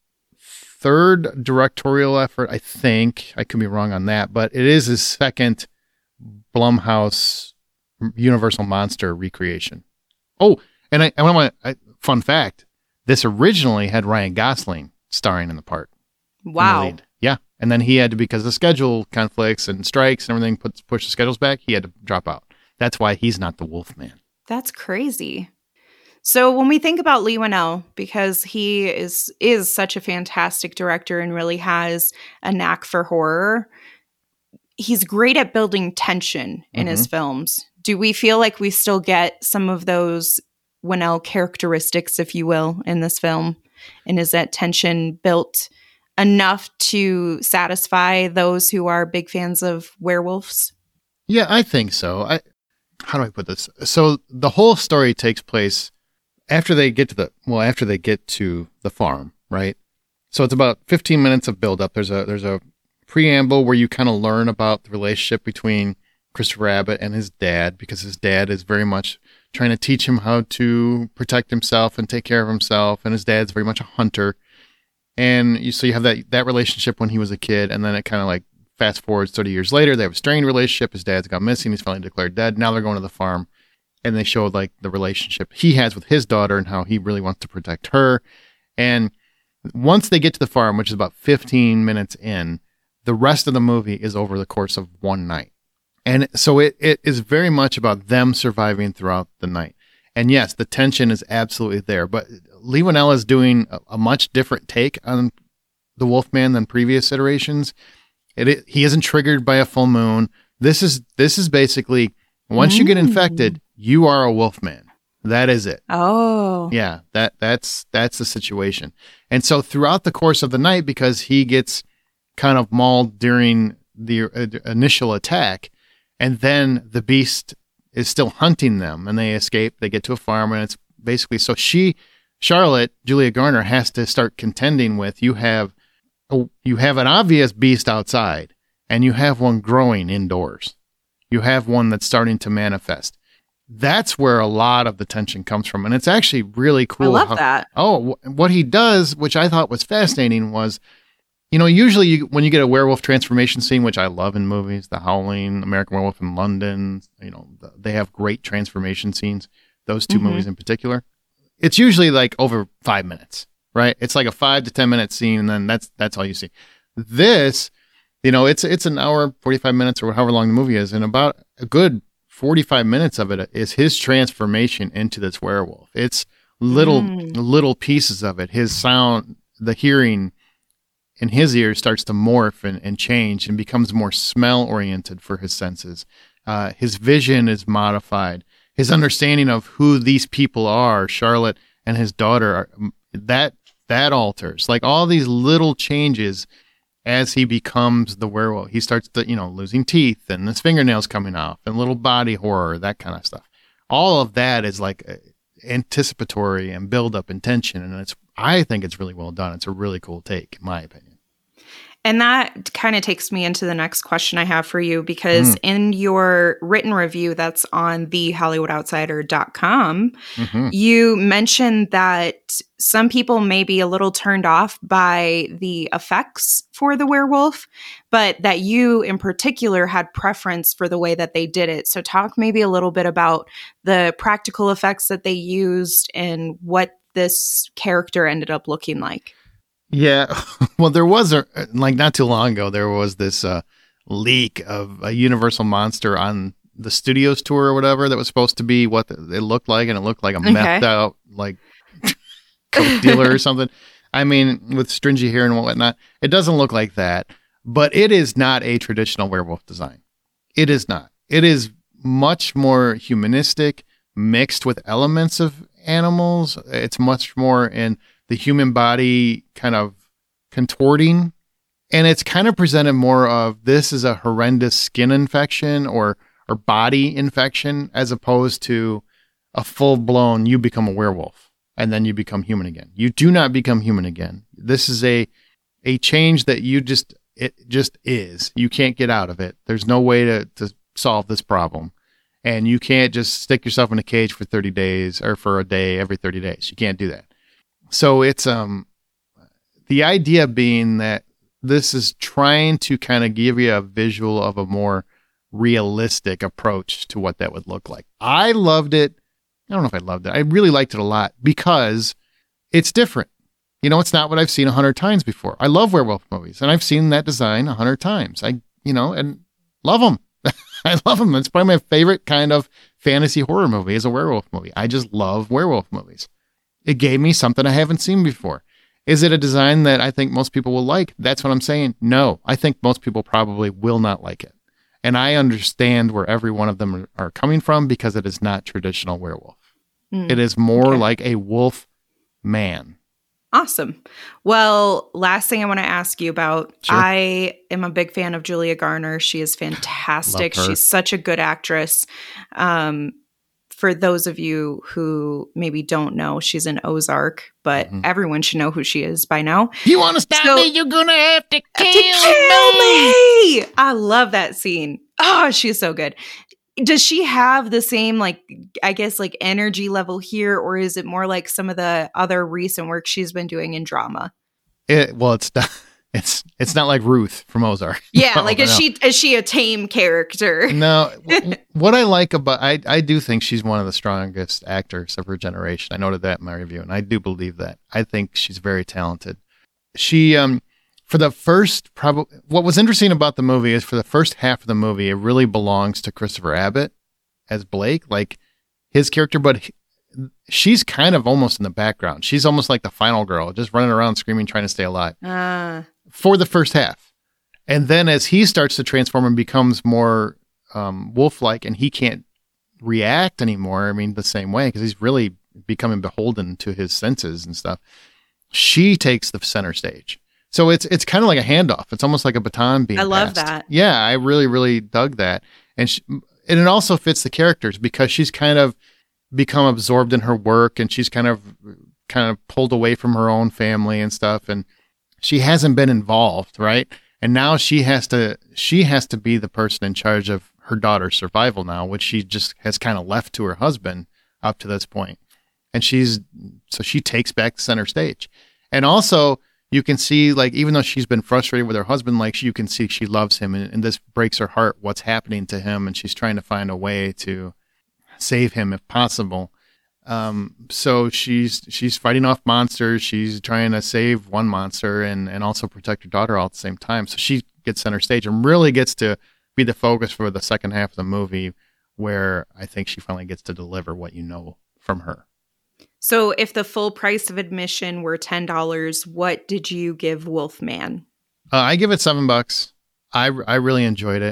S1: third directorial effort, I think. I could be wrong on that, but it is his second Blumhouse Universal monster recreation. Oh, and I want to, fun fact, this originally had Ryan Gosling starring in the part.
S4: Wow.
S1: In the lead. Yeah. And then he had to, because of schedule conflicts and strikes and everything, push the schedules back, he had to drop out. That's why he's not the Wolfman.
S4: That's crazy. So when we think about Leigh Whannell, because he is such a fantastic director and really has a knack for horror, he's great at building tension in his films. Do we feel like we still get some of those Whannell characteristics, if you will, in this film? And is that tension built enough to satisfy those who are big fans of werewolves?
S1: Yeah, I think so. How do I put this? So the whole story takes place after they get to the farm, right? So it's about 15 minutes of build-up. There's a preamble where you kind of learn about the relationship between Christopher Abbott and his dad, because his dad is very much trying to teach him how to protect himself and take care of himself, and his dad's very much a hunter. And so you have that relationship when he was a kid, and then it kind of like fast forwards 30 years later, they have a strained relationship. His dad's got missing. He's finally declared dead. Now they're going to the farm, and they show like the relationship he has with his daughter and how he really wants to protect her. And once they get to the farm, which is about 15 minutes in, the rest of the movie is over the course of one night. And so it is very much about them surviving throughout the night. And yes, the tension is absolutely there. But Leigh Whannell is doing a much different take on the Wolfman than previous iterations. He isn't triggered by a full moon. This is basically, once you get infected, you are a Wolfman. That is it. Oh. Yeah, that's the situation. And so throughout the course of the night, because he gets kind of mauled during the initial attack, and then the beast is still hunting them, and they escape. They get to a farm, and it's basically, so Charlotte, Julia Garner, has to start contending with, you have an obvious beast outside, and you have one growing indoors. You have one that's starting to manifest. That's where a lot of the tension comes from, and it's actually really cool.
S4: I love that.
S1: Oh, what he does, which I thought was fascinating, was, usually when you get a werewolf transformation scene, which I love in movies, The Howling, American Werewolf in London, they have great transformation scenes, those two movies in particular. It's usually like over 5 minutes, right? It's like a 5 to 10 minute scene, and then that's all you see. This, it's an hour, 45 minutes, or however long the movie is, and about a good 45 minutes of it is his transformation into this werewolf. It's little pieces of it. His sound, the hearing in his ears starts to morph and change and becomes more smell oriented for his senses. His vision is modified. His understanding of who these people are, Charlotte and his daughter, that alters. Like all these little changes as he becomes the werewolf. He starts to, losing teeth and his fingernails coming off and little body horror, that kind of stuff. All of that is like anticipatory and build up and tension. And I think it's really well done. It's a really cool take, in my opinion.
S4: And that kind of takes me into the next question I have for you, because in your written review that's on thehollywoodoutsiders.com, you mentioned that some people may be a little turned off by the effects for the werewolf, but that you in particular had preference for the way that they did it. So talk maybe a little bit about the practical effects that they used and what this character ended up looking like.
S1: Yeah, well, there was not too long ago, there was this leak of a Universal monster on the Studios tour or whatever that was supposed to be what it looked like, and it looked like a methed out like coke dealer or something. I mean, with stringy hair and whatnot, it doesn't look like that, but it is not a traditional werewolf design. It is not. It is much more humanistic, mixed with elements of animals. It's much more in the human body kind of contorting. And it's kind of presented more of this is a horrendous skin infection or body infection, as opposed to a full-blown, you become a werewolf and then you become human again. You do not become human again. This is a change that it just is. You can't get out of it. There's no way to solve this problem. And you can't just stick yourself in a cage for 30 days or for a day every 30 days. You can't do that. So it's the idea being that this is trying to kind of give you a visual of a more realistic approach to what that would look like. I loved it. I don't know if I loved it. I really liked it a lot because it's different. It's not what I've seen 100 times before. I love werewolf movies, and I've seen that design 100 times. And love them. I love them. It's probably my favorite kind of fantasy horror movie is a werewolf movie. I just love werewolf movies. It gave me something I haven't seen before. Is it a design that I think most people will like? That's what I'm saying. No, I think most people probably will not like it. And I understand where every one of them are coming from because it is not traditional werewolf. It is more like a wolf man.
S4: Awesome. Well, last thing I want to ask you about,
S1: Sure.
S4: I am a big fan of Julia Garner. She is fantastic.
S1: Love her.
S4: She's such a good actress. For those of you who maybe don't know, she's in Ozark, but everyone should know who she is by now.
S1: You want to stop me? You're going to have to kill
S4: me. I love that scene. Oh, she's so good. Does she have the same, energy level here, or is it more like some of the other recent work she's been doing in drama?
S1: It's not. It's not like Ruth from Ozark.
S4: Yeah,
S1: No,
S4: is she a tame character?
S1: No. What I like about I do think she's one of the strongest actors of her generation. I noted that in my review, and I do believe that. I think she's very talented. She for the first what was interesting about the movie is for the first half of the movie, it really belongs to Christopher Abbott as Blake, like his character, but she's kind of almost in the background. She's almost like the final girl, just running around screaming, trying to stay alive for the first half. And then as he starts to transform and becomes more wolf-like, and he can't react anymore, the same way, because he's really becoming beholden to his senses and stuff, she takes the center stage. So it's kind of like a handoff. It's almost like a baton being passed.
S4: I love that.
S1: Yeah, I really, really dug that. And it also fits the characters because she's kind of become absorbed in her work, and she's kind of pulled away from her own family and stuff, and she hasn't been involved, right? And now she has to be the person in charge of her daughter's survival now, which she just has kind of left to her husband up to this point. And she takes back the center stage. And also you can see, like, even though she's been frustrated with her husband, like, you can see she loves him, and this breaks her heart, what's happening to him, and she's trying to find a way to save him if possible. So she's fighting off monsters. She's trying to save one monster and also protect her daughter all at the same time. So she gets center stage and really gets to be the focus for the second half of the movie, where I think she finally gets to deliver what you know from her.
S4: So if the full price of admission were $10, what did you give Wolfman?
S1: I give it $7. I really enjoyed it.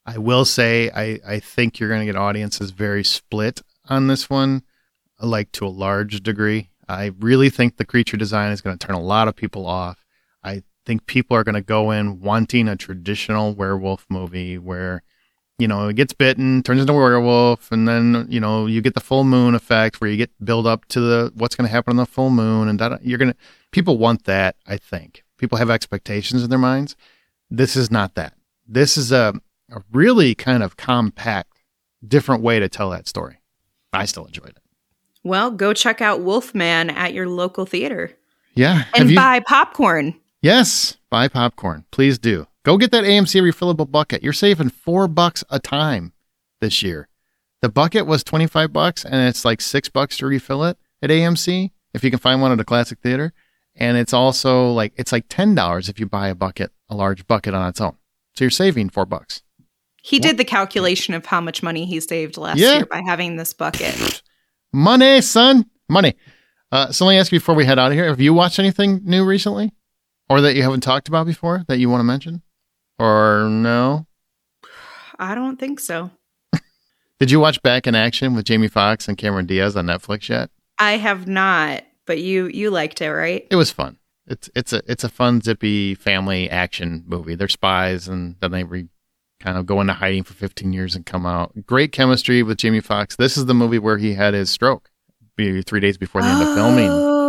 S1: I will say I think you're going to get audiences very split on this one, like to a large degree. I really think the creature design is going to turn a lot of people off. I think people are going to go in wanting a traditional werewolf movie where, it gets bitten, turns into a werewolf, and then, you get the full moon effect where you get build up to what's going to happen on the full moon. And people want that, I think. People have expectations in their minds. This is not that. This is a really kind of compact, different way to tell that story. I still enjoyed it.
S4: Well, go check out Wolfman at your local theater.
S1: Yeah.
S4: And buy popcorn.
S1: Yes, buy popcorn. Please do. Go get that AMC refillable bucket. You're saving $4 a time this year. The bucket was $25 and it's like $6 to refill it at AMC if you can find one at a classic theater. And it's also like $10 if you buy a large bucket on its own. So you're saving $4.
S4: He did the calculation of how much money he saved last year by having this bucket.
S1: Money, son. Money. So let me ask you before we head out of here, have you watched anything new recently? Or that you haven't talked about before that you want to mention? Or no?
S4: I don't think so.
S1: Did you watch Back in Action with Jamie Foxx and Cameron Diaz on Netflix yet?
S4: I have not, but you liked it, right?
S1: It was fun. It's a fun, zippy family action movie. They're spies, and then they kind of go into hiding for 15 years and come out. Great chemistry with Jamie Foxx. This is the movie where he had his stroke 3 days before the end of filming.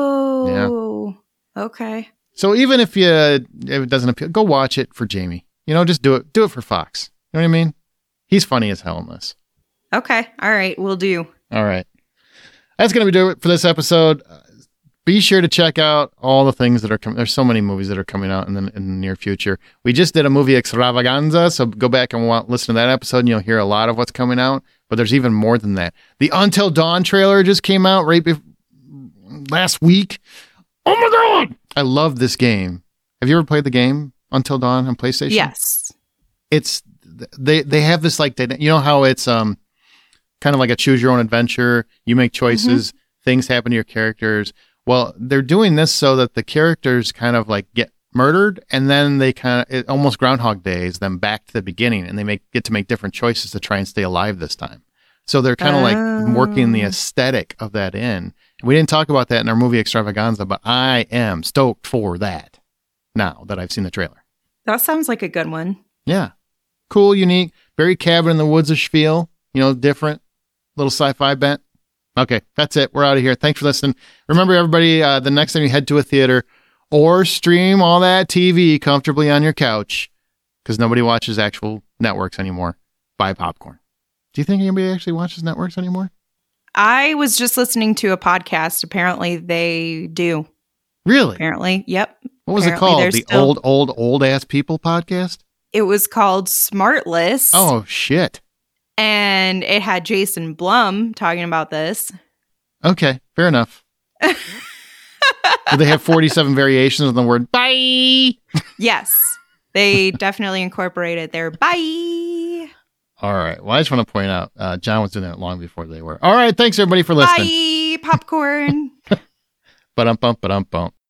S4: Oh, yeah. Okay.
S1: So even if it doesn't appeal, go watch it for Jamie. Just do it. Do it for Fox. You know what I mean? He's funny as hell in this.
S4: Okay. All right. We'll do.
S1: All right. That's going to do it for this episode. Be sure to check out all the things that are coming. There's so many movies that are coming out in the near future. We just did a movie extravaganza, so go back and listen to that episode, and you'll hear a lot of what's coming out. But there's even more than that. The Until Dawn trailer just came out last week. Oh my God! I love this game. Have you ever played the game Until Dawn on PlayStation?
S4: Yes.
S1: It's they have this how it's kind of like a choose your own adventure. You make choices, things happen to your characters. Well, they're doing this so that the characters kind of like get murdered, and then they it almost Groundhog Days them back to the beginning, and they get to make different choices to try and stay alive this time. So they're kind of like working the aesthetic of that in. We didn't talk about that in our movie extravaganza, but I am stoked for that now that I've seen the trailer.
S4: That sounds like a good one.
S1: Yeah. Cool, unique, very cabin in the woods-ish feel, different, little sci-fi bent. Okay, that's it. We're out of here. Thanks for listening. Remember, everybody, the next time you head to a theater or stream all that TV comfortably on your couch, because nobody watches actual networks anymore, buy popcorn. Do you think anybody actually watches networks anymore?
S4: I was just listening to a podcast. Apparently, they do.
S1: Really?
S4: Apparently, yep.
S1: What was it called? The old ass people podcast?
S4: It was called Smartless.
S1: Oh, shit.
S4: And it had Jason Blum talking about this.
S1: Okay, fair enough. Do they have 47 variations of the word bye?
S4: Yes. They definitely incorporated their bye.
S1: All right. Well, I just want to point out, John was doing that long before they were. All right. Thanks, everybody, for listening.
S4: Bye, popcorn.
S1: Ba-dum-bum, ba-dum-bum.